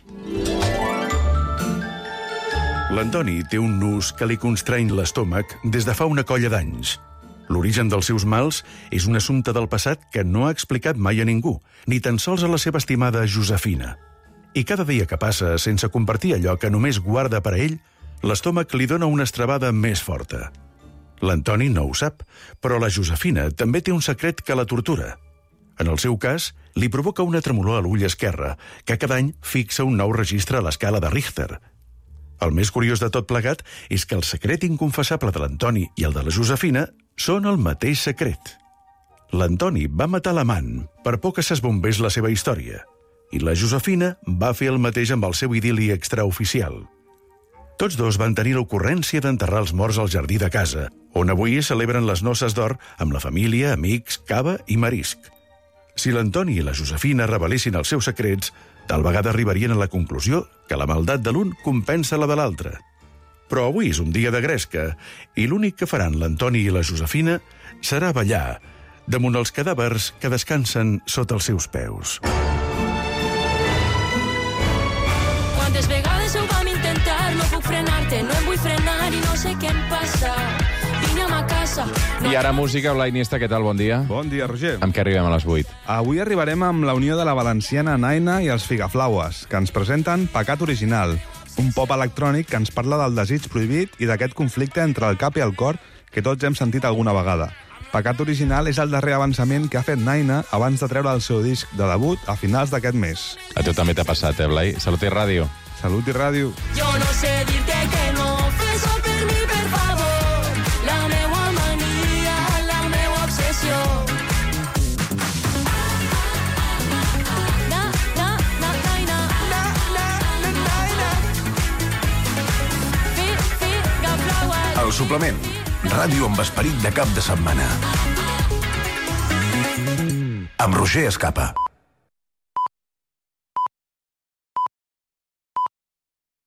L'Antoni té un nus que li constreny l'estómac des de fa una colla d'anys. L'origen dels seus mals és un assumpte del passat que no ha explicat mai a ningú, ni tan sols a la seva estimada Josefina. I cada dia que passa sense compartir allò que només guarda per a ell, l'estómac li dona una estrebada més forta. L'Antoni no ho sap, però la Josefina també té un secret que la tortura. En el seu cas, li provoca una tremolor a l'ull esquerre, que cada any fixa un nou registre a l'escala de Richter. El més curiós de tot plegat és que el secret inconfessable de l'Antoni i el de la Josefina són el mateix secret. L'Antoni va matar l'amant per por que s'esbombés la seva història, i la Josefina va fer el mateix amb el seu idili extraoficial. Tots dos van tenir l'ocurrència d'enterrar els morts al jardí de casa, on avui celebren les noces d'or amb la família, amics, cava i marisc. Si l'Antoni i la Josefina revelessin els seus secrets, tal vegada arribarien a la conclusió que la maldat de l'un compensa la de l'altre. Però avui és un dia de gresca, i l'únic que faran l'Antoni i la Josefina serà ballar damunt els cadàvers que descansen sota els seus peus. I ara música, Blai Iniesta, què tal? Bon dia. Bon dia, Roger. Amb què arribem a les vuit? Avui arribarem amb la unió de la valenciana Naina i els Figaflaues, que ens presenten Pecat Original, un pop electrònic que ens parla del desig prohibit i d'aquest conflicte entre el cap i el cor que tots hem sentit alguna vegada. Pecat Original és el darrer avançament que ha fet Naina abans de treure el seu disc de debut a finals d'aquest mes. A tu també t'ha passat, eh, Blai? Salut i ràdio. Salut i ràdio. Yo no sé dir-te que no, fes-ho per mi, per favor. La meua mania, la meua obsessió. Na, na, na, naina. Na, na, na, naina. Fi, fi, Gaflaues. El suplement. Ràdio amb esperit de cap de setmana. Amb Roger Escapa.